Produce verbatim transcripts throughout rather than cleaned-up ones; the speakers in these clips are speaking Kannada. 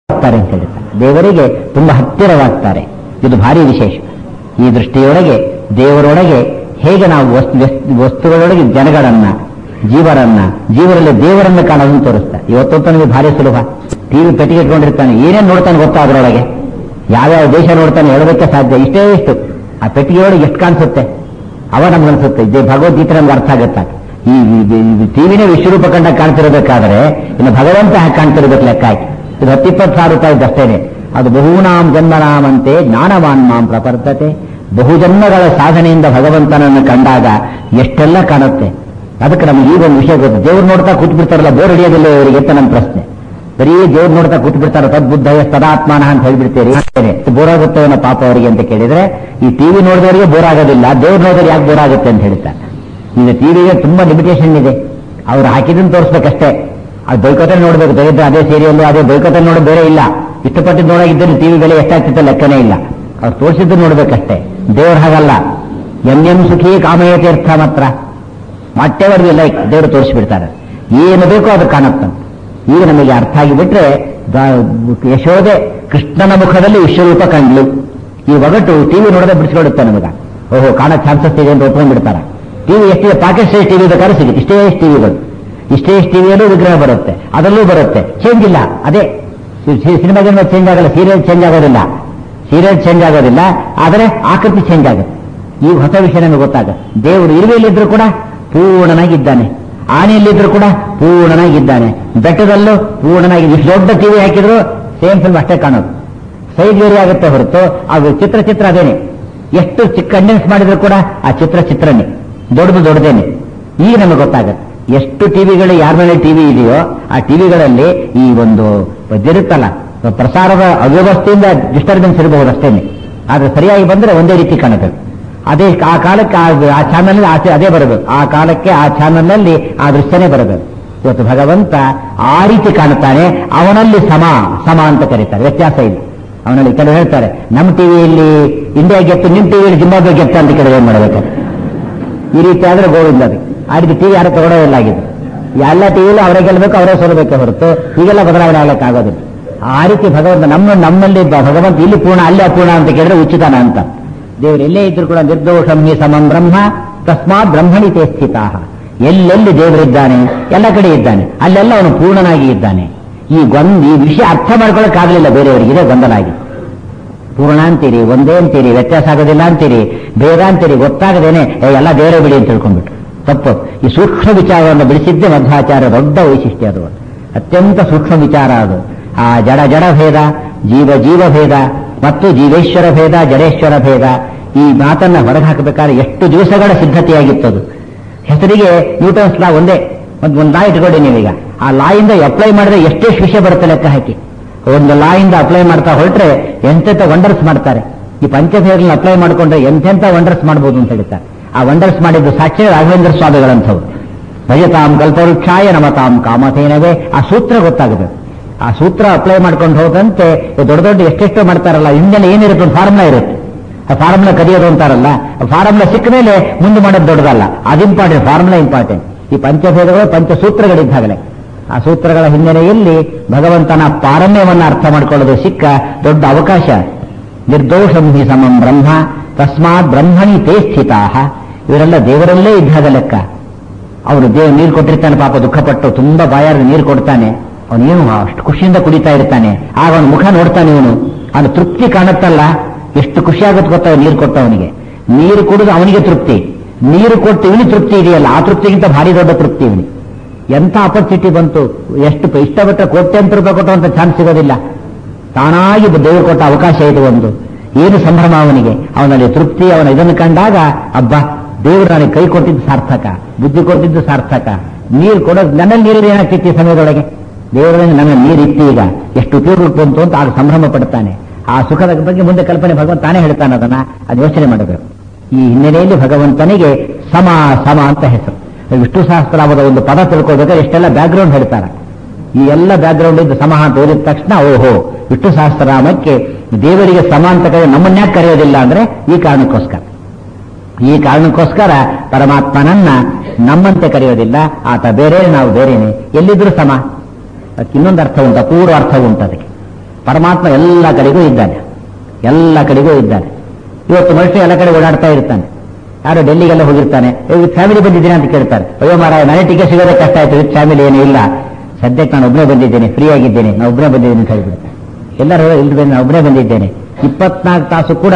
ಆಗ್ತಾರೆ ಅಂತ ಹೇಳ್ತಾರೆ. ದೇವರಿಗೆ ತುಂಬಾ ಹತ್ತಿರವಾಗ್ತಾರೆ. ಇದು ಭಾರಿ ವಿಶೇಷ. ಈ ದೃಷ್ಟಿಯೊಳಗೆ ದೇವರೊಳಗೆ ಹೇಗೆ ನಾವು ವಸ್ತು ವಸ್ತುಗಳೊಳಗೆ ಜನಗಳನ್ನ, ಜೀವರನ್ನ, ಜೀವರಲ್ಲಿ ದೇವರನ್ನ ಕಾಣೋದನ್ನು ತೋರಿಸ್ತಾರೆ. ಇವತ್ತೊತ್ತು ನಮಗೆ ಭಾರಿ ಸುಲಭ. ಟಿವಿ ಪೆಟ್ಟಿಗೆ ಇಟ್ಕೊಂಡಿರ್ತಾನೆ, ಏನೇನು ನೋಡ್ತಾನೆ ಗೊತ್ತಾ ಅದರೊಳಗೆ, ಯಾವ್ಯಾವ ದೇಶ ನೋಡ್ತಾನೆ ಹೇಳೋದಕ್ಕೆ ಸಾಧ್ಯ. ಇಷ್ಟೇ ಇಷ್ಟು ಆ ಪೆಟ್ಟಿಗೆಯೊಳಗೆ ಎಷ್ಟು ಕಾಣಿಸುತ್ತೆ ಅವ ನಮ್ಗೆ ಅನ್ಸುತ್ತೆ. ಇದೇ ಭಗವದ್ಗೀತೆ ನಮ್ಗೆ ಅರ್ಥ ಆಗುತ್ತಾ. ಈ ಟಿವಿನೇ ವಿಶ್ವರೂಪ ಕಂಡ ಕಾಣ್ತಿರಬೇಕಾದ್ರೆ ಇನ್ನು ಭಗವಂತ ಹಾಗೆ ಕಾಣ್ತಿರ್ಬೇಕು ಲೆಕ್ಕ ಹಾಕಿ. ಇದು ಹತ್ತಿಪ್ಪತ್ತು ಸಾವಿರ ರೂಪಾಯಿ ಅಷ್ಟೇನೆ. ಅದು ಬಹುನಾಂ ಜನ್ಮನಾಮಂತೆ ಜ್ಞಾನವಾನ್ ಮಾಂ ಪ್ರಪರ್ತತೆ. ಬಹುಜನ್ಮಗಳ ಸಾಧನೆಯಿಂದ ಭಗವಂತನನ್ನು ಕಂಡಾಗ ಎಷ್ಟೆಲ್ಲ ಕಾಣುತ್ತೆ. ಅದಕ್ಕೆ ನಮ್ಗೆ ಈಗ ಒಂದು ವಿಷಯ ಗೊತ್ತು. ದೇವ್ರು ನೋಡ್ತಾ ಕೂತ್ ಬಿಡ್ತಾರಲ್ಲ, ಬೋರ್ ಹಿಡಿಯೋದಿಲ್ಲ ಇವರಿಗೆ ಅಂತ ನನ್ನ ಪ್ರಶ್ನೆ. ಬರೀ ದೇವ್ರು ನೋಡ್ತಾ ಕೂತ್ ಬಿಡ್ತಾರೆ, ತದ್ಬುದ್ಧಯ ಸದಾತ್ಮಾನ ಅಂತ ಹೇಳ್ಬಿಡ್ತೀರಿ. ಬೋರ್ ಆಗುತ್ತೆ ಏನೋ ಪಾಪ ಅವರಿಗೆ ಅಂತ ಕೇಳಿದ್ರೆ, ಈ ಟಿವಿ ನೋಡಿದವರಿಗೆ ಬೋರ್ ಆಗೋದಿಲ್ಲ, ದೇವ್ರು ನೋಡಿದ್ರೆ ಯಾಕೆ ಬೋರ್ ಆಗುತ್ತೆ ಅಂತ ಹೇಳ್ತಾರೆ. ಈಗ ಟಿವಿಗೆ ತುಂಬಾ ಲಿಮಿಟೇಷನ್ ಇದೆ. ಅವ್ರು ಹಾಕಿದ್ದನ್ನು ತೋರಿಸ್ಬೇಕಷ್ಟೇ. ಅದು ಬೈಕೋತಲ್ಲಿ ನೋಡ್ಬೇಕು. ತೆಗೆದ್ರೆ ಅದೇ ಸೀರಿಯಲ್, ಅದೇ ಬೈಕೋತಲ್ಲಿ ನೋಡೋದು ಬೇರೆ ಇಲ್ಲ. ಇಷ್ಟಪಟ್ಟಿದ್ದು ನೋಡಾಗಿದ್ದರೆ ಟಿವಿ ಬೆಲೆ ಎಷ್ಟಾಗ್ತಿತ್ತು ಲೆಕ್ಕನೇ ಇಲ್ಲ. ಅವ್ರು ತೋರಿಸಿದ್ದು ನೋಡ್ಬೇಕಷ್ಟೇ. ದೇವ್ರು ಹಾಗಲ್ಲ. ಎಂ ಎಂ ಸುಖಿ ಕಾಮಯ ತೀರ್ಥ ಮಾತ್ರ ಮಟ್ಟೆವರೆಗೂ ಲೈಕ್ ದೇವರು ತೋರಿಸಿಬಿಡ್ತಾರೆ. ಏನು ಬೇಕೋ ಅದು ಕಾಣುತ್ತ. ಈಗ ನಮಗೆ ಅರ್ಥ ಆಗಿಬಿಟ್ರೆ, ಯಶೋದೆ ಕೃಷ್ಣನ ಮುಖದಲ್ಲಿ ವಿಶ್ವರೂಪ ಕಂಡ್ಲು. ಈ ಒಗಟು ಟಿವಿ ನೋಡದೆ ಬಿಡಿಸ್ಕೊಳ್ಳುತ್ತೆ ನಮಗೆ. ಓಹೋ, ಕಾಣೋ ಚಾನ್ಸಸ್ ಇದೆ ಅಂತ ಒಪ್ಕೊಂಡ್ಬಿಡ್ತಾರೆ. ಟಿವಿ ಎಷ್ಟಿದೆ, ಪಾಕೆಟ್ ಸೈಜ್ ಟಿವಿ ಬೇಕಾದ್ರೆ ಸಿಗುತ್ತೆ. ಇಷ್ಟೇ ಇಷ್ಟು ಟಿವಿಗಳು, ಇಷ್ಟೇ ಇಷ್ಟು ಟಿವಿಯಲ್ಲೂ ವಿಗ್ರಹ ಬರುತ್ತೆ, ಅದರಲ್ಲೂ ಬರುತ್ತೆ. ಚೇಂಜ್ ಇಲ್ಲ. ಅದೇ ಸಿನಿಮಾಗೆ ಚೇಂಜ್ ಆಗಲ್ಲ, ಸೀರಿಯಲ್ ಚೇಂಜ್ ಆಗೋದಿಲ್ಲ, ಸೀರಿಯಲ್ ಚೇಂಜ್ ಆಗೋದಿಲ್ಲ, ಆದರೆ ಆಕೃತಿ ಚೇಂಜ್ ಆಗುತ್ತೆ. ಈ ಹೊಸ ವಿಷಯ ನಮಗೆ ಗೊತ್ತಾಗುತ್ತೆ. ದೇವರು ಇರುವೆಯಲ್ಲಿದ್ದರೂ ಕೂಡ ಪೂರ್ಣನಾಗಿದ್ದಾನೆ, ಆನೆಯಲ್ಲಿದ್ದರೂ ಕೂಡ ಪೂರ್ಣನಾಗಿದ್ದಾನೆ, ಬೆಟ್ಟದಲ್ಲೂ ಪೂರ್ಣನಾಗಿ. ಇಷ್ಟು ದೊಡ್ಡ ಟಿವಿ ಹಾಕಿದ್ರು ಸೇಮ್ ಫಿಲ್ಮ್ ಅಷ್ಟೇ ಕಾಣೋದು. ಸೈಜ್ ವೇರಿ ಆಗುತ್ತೆ ಹೊರತು ಅದು ಚಿತ್ರ ಚಿತ್ರ ಅದೇನೆ. ಎಷ್ಟು ಚಿಕ್ಕ ಕಂಡೆನ್ಸ್ ಮಾಡಿದ್ರು ಕೂಡ ಆ ಚಿತ್ರ ಚಿತ್ರನೇ, ದೊಡ್ಡದು ದೊಡ್ಡದೇನೆ. ಈಗ ನಮಗೆ ಗೊತ್ತಾಗುತ್ತೆ ಎಷ್ಟು ಟಿವಿಗಳು ಯಾರ ಮೇಲೆ ಟಿವಿ ಇದೆಯೋ ಆ ಟಿವಿಗಳಲ್ಲಿ ಈ ಒಂದು ಇರುತ್ತಲ್ಲ, ಪ್ರಸಾರದ ಅವ್ಯವಸ್ಥೆಯಿಂದ ಡಿಸ್ಟರ್ಬೆನ್ಸ್ ಇರಬಹುದು ಅಷ್ಟೇನೆ. ಆದ್ರೆ ಸರಿಯಾಗಿ ಬಂದ್ರೆ ಒಂದೇ ರೀತಿ ಕಾಣಬೇಕು. ಅದೇ ಆ ಕಾಲಕ್ಕೆ ಆ ಚಾನಲ್ ಆಚೆ ಅದೇ ಬರಬೇಕು. ಆ ಕಾಲಕ್ಕೆ ಆ ಚಾನಲ್ನಲ್ಲಿ ಆ ದೃಶ್ಯನೇ ಬರಬೇಕು. ಇವತ್ತು ಭಗವಂತ ಆ ರೀತಿ ಕಾಣುತ್ತಾನೆ. ಅವನಲ್ಲಿ ಸಮ ಸಮ ಅಂತ ಕರೀತಾರೆ, ವ್ಯತ್ಯಾಸ ಇಲ್ಲ ಅವನಲ್ಲಿ. ಕೆಲವು ಹೇಳ್ತಾರೆ ನಮ್ಮ ಟಿವಿಯಲ್ಲಿ ಇಂಡಿಯಾ ಗೆತ್ತು, ನಿಮ್ಮ ಟಿವಿಯಲ್ಲಿ ಜಿಂಬಾಬ್ವೆ ಗೆತ್ತ ಅಂತ ಕೇಳಿದ್ರೆ ಏನ್ ಮಾಡಬೇಕು? ಈ ರೀತಿ ಆದ್ರೆ ಗೋವಿಂದ. ಅದು ಆ ರೀತಿ ಟಿವಿ ಯಾರು ತಗೊಳ್ಳೋದಿಲ್ಲ ಆಗಿದೆ. ಎಲ್ಲ ಟಿವಿಯಲ್ಲಿ ಅವರೇ ಗೆಲ್ಲಬೇಕು, ಅವರೇ ಸೋಲಬೇಕೆ ಹೊರತು ಹೀಗೆಲ್ಲ ಬದಲಾವಣೆ ಆಗಲಿಕ್ಕಾಗೋದಿಲ್ಲ. ಆ ರೀತಿ ಭಗವಂತ ನಮ್ಮ ನಮ್ಮಲ್ಲಿ ಭಗವಂತ ಇಲ್ಲಿ ಪೂರ್ಣ ಅಲ್ಲೇ ಅಪೂರ್ಣ ಅಂತ ಕೇಳಿದ್ರೆ ಉಚಿತನ ಅಂತ. ದೇವರು ಎಲ್ಲೇ ಇದ್ರು ಕೂಡ ನಿರ್ದೋಷಂ ಹಿ ಸಮಂ ಬ್ರಹ್ಮ ತಸ್ಮಾತ್ ಬ್ರಹ್ಮಣಿ ತೇ ಸ್ಥಿತಾಃ. ಎಲ್ಲೆಲ್ಲಿ ದೇವರಿದ್ದಾನೆ ಎಲ್ಲ ಕಡೆ ಇದ್ದಾನೆ, ಅಲ್ಲೆಲ್ಲ ಅವನು ಪೂರ್ಣನಾಗಿ ಇದ್ದಾನೆ. ಈ ಗೊಂದ್ ಈ ವಿಷಯ ಅರ್ಥ ಮಾಡ್ಕೊಳ್ಳೋಕ್ಕಾಗಲಿಲ್ಲ ಬೇರೆಯವರಿಗೆ, ಇದೇ ಗೊಂದಲ ಆಗಿದೆ. ಪೂರ್ಣ ಅಂತೀರಿ, ಒಂದೇ ಅಂತೀರಿ, ವ್ಯತ್ಯಾಸ ಆಗೋದಿಲ್ಲ ಅಂತೀರಿ, ಭೇದ ಅಂತೀರಿ, ಗೊತ್ತಾಗದೇನೆ ಎಲ್ಲ ದೇವರೇ ಬಿಡಿ ಅಂತ ತಿಳ್ಕೊಂಡ್ಬಿಟ್ಟು ತಪ್ಪು. ಈ ಸೂಕ್ಷ್ಮ ವಿಚಾರವನ್ನು ಬಿಡಿಸಿದ್ದೇ ಮಧ್ವಾಚಾರ್ಯ ದೊಡ್ಡ ವೈಶಿಷ್ಟ್ಯ. ಅದು ಅತ್ಯಂತ ಸೂಕ್ಷ್ಮ ವಿಚಾರ. ಅದು ಆ ಜಡ ಜಡ ಭೇದ, ಜೀವ ಜೀವ ಭೇದ ಮತ್ತು ಜೀವೇಶ್ವರ ಭೇದ, ಜಡೇಶ್ವರ ಭೇದ, ಈ ಮಾತನ್ನ ಹೊರಗೆ ಹಾಕಬೇಕಾದ್ರೆ ಎಷ್ಟು ದಿವಸಗಳ ಸಿದ್ಧತೆಯಾಗಿತ್ತದು. ಹೆಸರಿಗೆ ನ್ಯೂಟನ್ಸ್ ಲಾ ಒಂದೇ, ಒಂದು ಒಂದು ಲಾ ಇಟ್ಕೊಳ್ಳಿ ನೀವೀಗ. ಆ ಲಾ ಇಂದ ಅಪ್ಲೈ ಮಾಡಿದ್ರೆ ಎಷ್ಟೆಷ್ಟು ವಿಷಯ ಬರುತ್ತೆ ಲೆಕ್ಕ ಹಾಕಿ. ಒಂದು ಲಾ ಇಂದ ಅಪ್ಲೈ ಮಾಡ್ತಾ ಹೊರಟ್ರೆ ಎಂತೆಂಥ ವಂಡರ್ಸ್ ಮಾಡ್ತಾರೆ. ಈ ಪಂಚಭೇದಗಳನ್ನ ಅಪ್ಲೈ ಮಾಡಿಕೊಂಡ್ರೆ ಎಂತೆಂಥ ವಂಡರ್ಸ್ ಮಾಡ್ಬೋದು ಅಂತ ಹೇಳ್ತಾರೆ. ಆ ವಂಡರ್ಸ್ ಮಾಡಿದ್ದು ಸಾಕ್ಷಿ ರಾಘವೇಂದ್ರ ಸ್ವಾಮಿಗಳಂಥವ್ರು. ಭಜತಾಂ ಕಲ್ಪವೃಕ್ಷಾಯ ನಮತಾಂ ಕಾಮಧೇನವೇ. ಆ ಸೂತ್ರ ಗೊತ್ತಾಗಬೇಕು. ಆ ಸೂತ್ರ ಅಪ್ಲೈ ಮಾಡ್ಕೊಂಡು ಹೋದಂತೆ ದೊಡ್ಡ ದೊಡ್ಡ ಎಷ್ಟೆಷ್ಟೋ ಮಾಡ್ತಾರಲ್ಲ, ಹಿಂದೆಲ್ಲ ಏನಿರುತ್ತೆ, ಒಂದು ಫಾರ್ಮುಲಾ ಇರುತ್ತೆ. ಆ ಫಾರ್ಮುಲಾ ಕದಿಯೋದು ಅಂತಾರಲ್ಲ, ಫಾರ್ಮುಲಾ ಸಿಕ್ಕ ಮೇಲೆ ಮುಂದೆ ಮಾಡೋದು ದೊಡ್ಡದಲ್ಲ. ಅದು ಇಂಪಾರ್ಟೆಂಟ್, ಫಾರ್ಮುಲಾ ಇಂಪಾರ್ಟೆಂಟ್. ಈ ಪಂಚಭೇದಗಳು ಪಂಚಸೂತ್ರಗಳಿದ್ದಾಗಲೇ ಆ ಸೂತ್ರಗಳ ಹಿನ್ನೆಲೆಯಲ್ಲಿ ಭಗವಂತನ ಪಾರಮ್ಯವನ್ನು ಅರ್ಥ ಮಾಡಿಕೊಳ್ಳೋದು ಸಿಕ್ಕ ದೊಡ್ಡ ಅವಕಾಶ. ನಿರ್ದೋಷಂ ಹಿ ಸಮಂ ಬ್ರಹ್ಮ ತಸ್ಮಾತ್ ಬ್ರಹ್ಮಣಿ ತೇ ಸ್ಥಿತಾಃ. ಇವರೆಲ್ಲ ದೇವರಲ್ಲೇ ಇದ್ದಾಗ ಲೆಕ್ಕ. ಅವನು ದೇವರು ನೀರು ಕೊಟ್ಟಿರ್ತಾನೆ, ಪಾಪ ದುಃಖಪಟ್ಟು ತುಂಬಾ ಬಾಯಾರ ನೀರು ಕೊಡ್ತಾನೆ. ಅವನೇನು ಅಷ್ಟು ಖುಷಿಯಿಂದ ಕುಡಿತಾ ಇರ್ತಾನೆ. ಆಗ ಅವನ ಮುಖ ನೋಡ್ತಾನೆ, ಇವನು ಅವನು ತೃಪ್ತಿ ಕಾಣುತ್ತಲ್ಲ, ಎಷ್ಟು ಖುಷಿ ಆಗುತ್ತೆ ಗೊತ್ತ ನೀರು ಕೊಟ್ಟವನಿಗೆ. ನೀರು ಕುಡಿದು ಅವನಿಗೆ ತೃಪ್ತಿ, ನೀರು ಕೊಟ್ಟು ಇವನಿಗೆ ತೃಪ್ತಿ ಇದೆಯಲ್ಲ, ಆ ತೃಪ್ತಿಗಿಂತ ಭಾರಿ ದೊಡ್ಡ ತೃಪ್ತಿ ಇವನಿಗೆ. ಎಂಥ ಅಪರ್ಚುನಿಟಿ ಬಂತು. ಎಷ್ಟು ಇಷ್ಟಪಟ್ಟರೆ ಕೋಟ್ಯಂತರ ರೂಪಾಯಿ ಕೊಟ್ಟುವಂತ ಚಾನ್ಸ್ ಸಿಗೋದಿಲ್ಲ. ತಾನಾಗಿ ದೇವರು ಕೊಟ್ಟ ಅವಕಾಶ ಇದು ಒಂದು. ಏನು ಸಂಭ್ರಮ ಅವನಿಗೆ, ಅವನಲ್ಲಿ ತೃಪ್ತಿ. ಅವನ ಇದನ್ನು ಕಂಡಾಗ ಅಬ್ಬ, ದೇವರು ನನಗೆ ಕೈ ಕೊಟ್ಟಿದ್ದು ಸಾರ್ಥಕ, ಬುದ್ಧಿ ಕೊಟ್ಟಿದ್ದು ಸಾರ್ಥಕ. ನೀರು ಕೊಡೋದು ನನ್ನಲ್ಲಿ ನೀರು ಏನಾಗ್ತಿತ್ತು ಈ ಸಮಯದೊಳಗೆ, ದೇವರಲ್ಲಿ ನನ್ನ ನೀರಿತ್ತು, ಈಗ ಎಷ್ಟು ಉಪಯೋಗ ಬಂತು ಅಂತ ಆಗ ಸಂಭ್ರಮ ಪಡ್ತಾನೆ. ಆ ಸುಖದ ಬಗ್ಗೆ ಮುಂದೆ ಕಲ್ಪನೆ ಭಗವಂತ ತಾನೇ ಹೇಳ್ತಾನೆ. ಅದನ್ನ ಅದು ಯೋಚನೆ ಮಾಡಬೇಕು. ಈ ಹಿನ್ನೆಲೆಯಲ್ಲಿ ಭಗವಂತನಿಗೆ ಸಮ ಸಮ ಅಂತ ಹೆಸರು. ವಿಷ್ಣು ಸಹಸ್ರನಾಮದ ಒಂದು ಪದ ತಿಳ್ಕೊಳ್ಬೇಕಾದ್ರೆ ಎಷ್ಟೆಲ್ಲ ಬ್ಯಾಕ್ಗ್ರೌಂಡ್ ಹೇಳ್ತಾರೆ. ಈ ಎಲ್ಲ ಬ್ಯಾಕ್ಗ್ರೌಂಡ್ ಇದ್ದು ಸಮ ಅಂತ ಓದಿದ ತಕ್ಷಣ ಓಹೋ, ವಿಷ್ಣು ಸಹಸ್ರನಾಮಕ್ಕೆ ದೇವರಿಗೆ ಸಮ ಅಂತ ಕರೆಯ ನಮ್ಮನ್ಯಾಕೆ ಕರೆಯೋದಿಲ್ಲ ಅಂದ್ರೆ ಈ ಕಾರಣಕ್ಕೋಸ್ಕರ. ಈ ಕಾರಣಕ್ಕೋಸ್ಕರ ಪರಮಾತ್ಮನನ್ನ ನಮ್ಮಂತೆ ಕರೆಯೋದಿಲ್ಲ. ಆತ ಬೇರೆ, ನಾವು ಬೇರೆನೆ. ಎಲ್ಲಿದ್ರು ಸಮ. ಅದಕ್ಕೆ ಇನ್ನೊಂದು ಅರ್ಥ ಉಂಟು, ಅಪೂರ್ವ ಅರ್ಥ ಉಂಟು ಅದಕ್ಕೆ. ಪರಮಾತ್ಮ ಎಲ್ಲ ಕಡೆಗೂ ಇದ್ದಾನೆ, ಎಲ್ಲ ಕಡೆಗೂ ಇದ್ದಾನೆ. ಇವತ್ತು ಮನುಷ್ಯ ಎಲ್ಲ ಕಡೆ ಓಡಾಡ್ತಾ ಇರ್ತಾನೆ. ಯಾರು ಡೆಲ್ಲಿಗೆಲ್ಲ ಹೋಗಿರ್ತಾನೆ, ವಿತ್ ಫ್ಯಾಮಿಲಿ ಬಂದಿದ್ದೀನಿ ಅಂತ ಕೇಳ್ತಾರೆ. ಅಯ್ಯೋ ಮಾರಾಯ, ನನಗೆ ಟಿಕೆಟ್ ಸಿಗೋದೇ ಕಷ್ಟ ಆಯ್ತು, ವಿತ್ ಫ್ಯಾಮಿಲಿ ಏನೂ ಇಲ್ಲ, ಸದ್ಯಕ್ಕೆ ನಾನು ಒಬ್ಬನೇ ಬಂದಿದ್ದೇನೆ, ಫ್ರೀ ಆಗಿದ್ದೇನೆ, ನಾನು ಒಬ್ಬನೇ ಬಂದಿದ್ದೀನಿ ಅಂತ ಹೇಳ್ಬಿಡ್ತಾರೆ. ಎಲ್ಲರೂ ಇಲ್ಲದೆ ನಾನು ಒಬ್ಬನೇ ಬಂದಿದ್ದೇನೆ. ಇಪ್ಪತ್ನಾಲ್ಕು ತಾಸು ಕೂಡ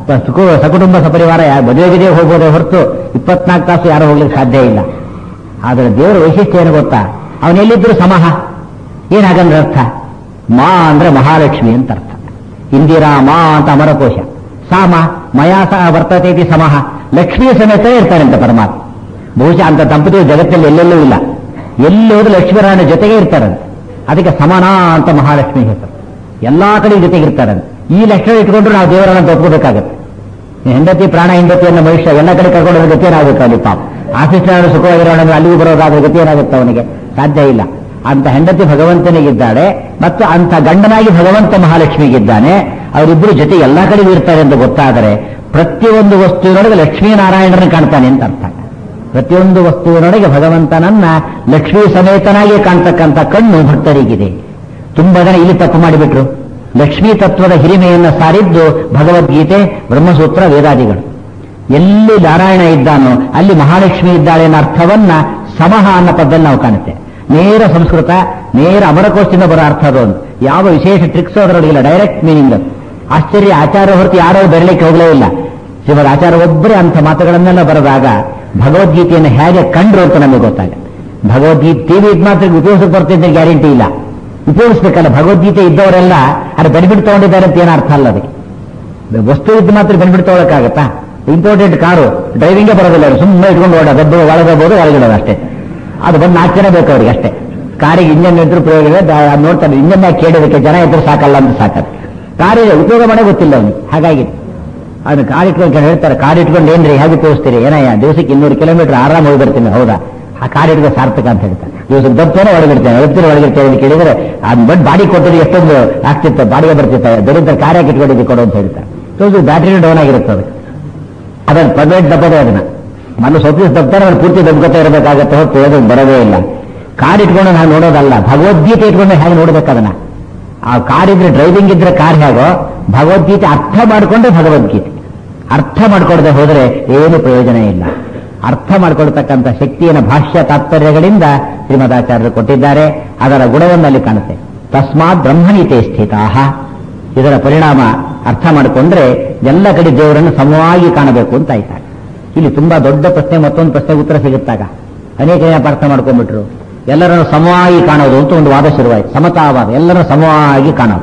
ಸಕುಟುಂಬ ಸಪರಿವಾರ ಮದುವೆಗೆ ಹೋಗೋದೇ ಹೊರತು ಇಪ್ಪತ್ನಾಲ್ಕು ತಾಸು ಯಾರು ಹೋಗ್ಲಿಕ್ಕೆ ಸಾಧ್ಯ ಇಲ್ಲ. ಆದರೆ ದೇವರ ವೈಶಿಷ್ಟ್ಯ ಏನು ಗೊತ್ತಾ? ಅವನೆಲ್ಲಿದ್ದರೂ ಸಮಹ. ಏನಾಗಂದ್ರೆ ಅರ್ಥ? ಮಾ ಅಂದ್ರೆ ಮಹಾಲಕ್ಷ್ಮಿ ಅಂತ ಅರ್ಥ. ಇಂದಿರಾ ಮಾ ಅಂತ ಅಮರಕೋಶ. ಸಾಮ ಮಯಾ ಸಹ ವರ್ತತೆ ಸಮಹ, ಲಕ್ಷ್ಮೀ ಸಮೇತ ಇರ್ತಾರಂತೆ ಪರಮಾತ್ಮ. ಬಹುಶಃ ಅಂತ ದಂಪತಿಗಳು ಜಗತ್ತಲ್ಲಿ ಎಲ್ಲೆಲ್ಲೂ ಇಲ್ಲ. ಎಲ್ಲಿ ಹೋದ್ರು ಲಕ್ಷ್ಮೀನಾರಾಯಣ ಜೊತೆಗೆ ಇರ್ತಾರಂತೆ. ಅದಕ್ಕೆ ಸಮನ ಅಂತ ಮಹಾಲಕ್ಷ್ಮಿ ಹೆಸರು. ಎಲ್ಲಾ ಕಡೆ ಜೊತೆಗಿರ್ತಾರಂತೆ. ಈ ಲಕ್ಷಣ ಇಟ್ಕೊಂಡ್ರು ನಾವು ದೇವರನ್ನ ಒಪ್ಕೋಬೇಕಾಗತ್ತೆ. ಹೆಂಡತಿ ಪ್ರಾಣ ಹೆಂಡತಿಯನ್ನು ಮನುಷ್ಯ ಎಲ್ಲ ಕಡೆ ಕರ್ಕೊಂಡೋದ್ರೆ ಗತಿ ಏನಾಗುತ್ತೆ? ಅಲ್ಲಿ ಪಾಪ ಆಫೀಸ್ನಾರು ಸುಖವಾಗಿರೋಣ ಅಲ್ಲಿಗೂ ಬರೋದಾದ್ರೆ ಗತಿ ಏನಾಗುತ್ತೆ? ಅವನಿಗೆ ಸಾಧ್ಯ ಇಲ್ಲ. ಅಂತ ಹೆಂಡತಿ ಭಗವಂತನಿಗಿದ್ದಾಳೆ ಮತ್ತು ಅಂಥ ಗಂಡನಾಗಿ ಭಗವಂತ ಮಹಾಲಕ್ಷ್ಮಿಗಿದ್ದಾನೆ. ಅವರಿಬ್ಬರು ಜೊತೆ ಎಲ್ಲಾ ಕಡೆಗೂ ಇರ್ತಾರೆ ಅಂತ ಗೊತ್ತಾದರೆ ಪ್ರತಿಯೊಂದು ವಸ್ತುವಿನೊಳಗೆ ಲಕ್ಷ್ಮೀನಾರಾಯಣರನ್ನು ಕಾಣ್ತಾನೆ ಅಂತ ಅರ್ಥ. ಪ್ರತಿಯೊಂದು ವಸ್ತುವಿನೊಳಗೆ ಭಗವಂತನನ್ನ ಲಕ್ಷ್ಮೀ ಸಮೇತನಾಗಿ ಕಾಣ್ತಕ್ಕಂಥ ಕಣ್ಣು ಭಕ್ತರಿಗಿದೆ. ತುಂಬಾ ಜನ ಇಲ್ಲಿ ತಪ್ಪು ಮಾಡಿಬಿಟ್ರು. ಲಕ್ಷ್ಮೀ ತತ್ವದ ಹಿರಿಮೆಯನ್ನು ಸಾರಿದ್ದು ಭಗವದ್ಗೀತೆ, ಬ್ರಹ್ಮಸೂತ್ರ, ವೇದಾದಿಗಳು. ಎಲ್ಲಿ ನಾರಾಯಣ ಇದ್ದಾನೋ ಅಲ್ಲಿ ಮಹಾಲಕ್ಷ್ಮಿ ಇದ್ದಾಳೆ ಅನ್ನೋ ಅರ್ಥವನ್ನ ಸಮಹ ಅನ್ನೋ ಪದದಲ್ಲಿ ನಾವು ಕಾಣುತ್ತೆ. ನೇರ ಸಂಸ್ಕೃತ, ನೇರ ಅಮರಕೋಶದಿಂದ ಬರೋ ಅರ್ಥ ಅದೊಂದು. ಯಾವ ವಿಶೇಷ ಟ್ರಿಕ್ಸ್ ಅದರೊಳಗಿಲ್ಲ, ಡೈರೆಕ್ಟ್ ಮೀನಿಂಗ್. ಆಶ್ಚರ್ಯ, ಆಚಾರ್ಯ ಹೊರತು ಯಾರೋ ಬರಲಿಕ್ಕೆ ಹೋಗಲೇ ಇಲ್ಲ. ಶ್ರೀಮದ್ ಆಚಾರ್ಯ ಒಬ್ಬರೇ ಅಂಥ ಮಾತುಗಳನ್ನೆಲ್ಲ ಬರೆದಾಗ ಭಗವದ್ಗೀತೆಯನ್ನು ಹೇಗೆ ಕಂಡ್ರು ಅಂತ ನಮಗೆ ಗೊತ್ತಾಗ. ಭಗವದ್ಗೀತೆ ಟಿವಿ ಇದ್ ಮಾತ್ರ ಉಪಯೋಗಿಸಕ್ಕೆ ಬರ್ತಿದ್ದ ಗ್ಯಾರಂಟಿ ಇಲ್ಲ. ಉಪಯೋಗಿಸ್ಬೇಕಲ್ಲ. ಭಗವದ್ಗೀತೆ ಇದ್ದವರೆಲ್ಲ ಅದು ಬೆನಿಫಿಟ್ ತಗೊಂಡಿದ್ದಾರೆ ಅಂತ ಏನೋ ಅರ್ಥ ಅಲ್ಲ. ಅದಕ್ಕೆ ವಸ್ತು ಇದ್ದು ಮಾತ್ರ ಬೆನಿಫಿಟ್ ತಗೊಳಕ್ಕಾಗತ್ತಾ? ಇಂಪೋರ್ಟೆಂಟ್ ಕಾರು ಡ್ರೈವಿಂಗೇ ಬರೋದಿಲ್ಲ, ಸುಮ್ಮನೆ ಇಟ್ಕೊಂಡು ಓಡೋದು, ಒಳಗಬಹುದು ಹೊರಗಿಡೋದು ಅಷ್ಟೇ. ಅದು ಬಂದು ನಾಲ್ಕು ಜನ ಬೇಕು ಅವ್ರಿಗೆ ಅಷ್ಟೇ. ಕಾರಿಗೆ ಇಂಜನ್ ಇದ್ರು ಪ್ರಯೋಗ ಇದೆ, ನೋಡ್ತಾರೆ ಇಂಜನ್ ಕೇಳೋದಕ್ಕೆ ಜನ ಇದ್ರು ಸಾಕಲ್ಲ ಅಂತ ಸಾಕದು. ಕಾರಿಗೆ ಉಪಯೋಗ ಮಾಡೇ ಗೊತ್ತಿಲ್ಲ ಅವನಿಗೆ. ಹಾಗಾಗಿ ಅದನ್ನು ಕಾರ್ ಇಟ್ಕೊಂಡು ಹೇಳ್ತಾರೆ, ಕಾರ್ ಇಟ್ಕೊಂಡು ಏನ್ರಿ ಹೇಗೆ ಉಪಯೋಗಿಸ್ತೀರಿ? ಏನಯ್ಯ ದಿವಸಕ್ಕೆ ಇನ್ನೂರು ಕಿಲೋಮೀಟರ್ ಆರಾಮ ಹೋಗಿ ಬರ್ತೀನಿ. ಹೌದಾ? ಆ ಕಾರ್ ಇಟ್ಕೊಂಡು ಸಾರ್ಥಕ ಅಂತ ಹೇಳ್ತಾರೆ. ದಿವಸಕ್ಕೆ ದಪ್ಪೇನೆ ಒಳಗಿಡ್ತೇನೆ, ಎತ್ತಿನ ಒಳಗಿರ್ತೇವೆ ಅಂತ ಕೇಳಿದ್ರೆ ಅದು ಬಟ್ ಬಾಡಿ ಕೊಟ್ಟರೆ ಎಷ್ಟೊಂದು ಆಗ್ತಿತ್ತು, ಬಾಡಿಗೆ ಬರ್ತಿರ್ತಾರೆ. ದೊಡ್ಡ ಕಾರ್ಯಕ್ಕೆ ಇಟ್ಕೊಂಡಿದ್ದು ಕೊಡು ಅಂತ ಹೇಳ್ತಾರೆ. ಸೊ ಬ್ಯಾಟ್ರಿ ಡೌನ್ ಆಗಿರುತ್ತೆ ಅದಕ್ಕೆ. ಅದನ್ನು ಪರ್ಮನೆಂಟ್ ದಬ್ಬದೇ ಅದನ್ನ ಮನೆ ಸ್ವಪ್ನ ದಬ್ತಾರೆ, ಅವ್ರು ಪೂರ್ತಿ ದಬ್ಕೊತಾ ಇರಬೇಕಾಗತ್ತೆ ಹೊತ್ತು ಅದನ್ನು ಬರೋದೇ ಇಲ್ಲ. ಕಾರ್ ಇಟ್ಕೊಂಡು ನಾವು ನೋಡೋದಲ್ಲ, ಭಗವದ್ಗೀತೆ ಇಟ್ಕೊಂಡು ಹೇಗೆ ನೋಡ್ಬೇಕು ಅದನ್ನ. ಆ ಕಾರ್ ಇದ್ರೆ ಡ್ರೈವಿಂಗ್ ಇದ್ರೆ ಕಾರ್ ಹೇಗೋ, ಭಗವದ್ಗೀತೆ ಅರ್ಥ ಮಾಡಿಕೊಂಡ್ರೆ ಭಗವದ್ಗೀತೆ. ಅರ್ಥ ಮಾಡ್ಕೊಡದೆ ಹೋದರೆ ಏನು ಪ್ರಯೋಜನ ಇಲ್ಲ. ಅರ್ಥ ಮಾಡಿಕೊಳ್ತಕ್ಕಂಥ ಶಕ್ತಿಯನ್ನು ಭಾಷ್ಯ ತಾತ್ಪರ್ಯಗಳಿಂದ ಶ್ರೀಮದಾಚಾರ್ಯರು ಕೊಟ್ಟಿದ್ದಾರೆ. ಅದರ ಗುಣವನ್ನು ಅಲ್ಲಿ ಕಾಣುತ್ತೆ. ತಸ್ಮಾತ್ ಬ್ರಹ್ಮನಿತೆ ಸ್ಥಿತಾಹ. ಇದರ ಪರಿಣಾಮ ಅರ್ಥ ಮಾಡಿಕೊಂಡ್ರೆ ಎಲ್ಲ ಕಡೆ ದೇವರನ್ನು ಸಮವಾಗಿ ಕಾಣಬೇಕು ಅಂತ ಆಯ್ತಾಗ. ಇಲ್ಲಿ ತುಂಬಾ ದೊಡ್ಡ ಪ್ರಶ್ನೆ, ಮತ್ತೊಂದು ಪ್ರಶ್ನೆಗೆ ಉತ್ತರ ಸಿಗುತ್ತಾಗ ಅನೇಕ ಜನ ಅರ್ಥ ಮಾಡ್ಕೊಂಡ್ಬಿಟ್ರು. ಎಲ್ಲರನ್ನು ಸಮವಾಗಿ ಕಾಣೋದು ಅಂತ ಒಂದು ವಾದ ಶುರುವಾಯಿತು. ಸಮತಾವಾದ, ಎಲ್ಲರನ್ನು ಸಮವಾಗಿ ಕಾಣೋದು.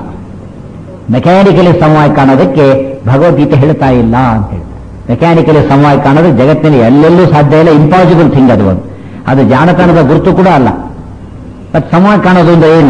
ಮೆಕ್ಯಾನಿಕಲಿ ಸಮವಾಗಿ ಕಾಣೋದಕ್ಕೆ ಭಗವದ್ಗೀತೆ ಹೇಳ್ತಾ ಇಲ್ಲ ಅಂತ ಹೇಳಿ. ಮೆಕ್ಯಾನಿಕಲಿ ಸಮವಾಗಿ ಕಾಣೋದು ಜಗತ್ತಿನಲ್ಲಿ ಎಲ್ಲೆಲ್ಲೂ ಸಾಧ್ಯ ಇಲ್ಲ, ಇಂಪಾಸಿಬಲ್ ಥಿಂಗ್ ಅದು. ಒಂದು ಅದು ಜಾಣತನದ ಗುರುತು ಕೂಡ ಅಲ್ಲ. ಮತ್ತೆ ಸಮವಾಗಿ ಕಾಣೋದು ಅಂದ್ರೆ ಏನು?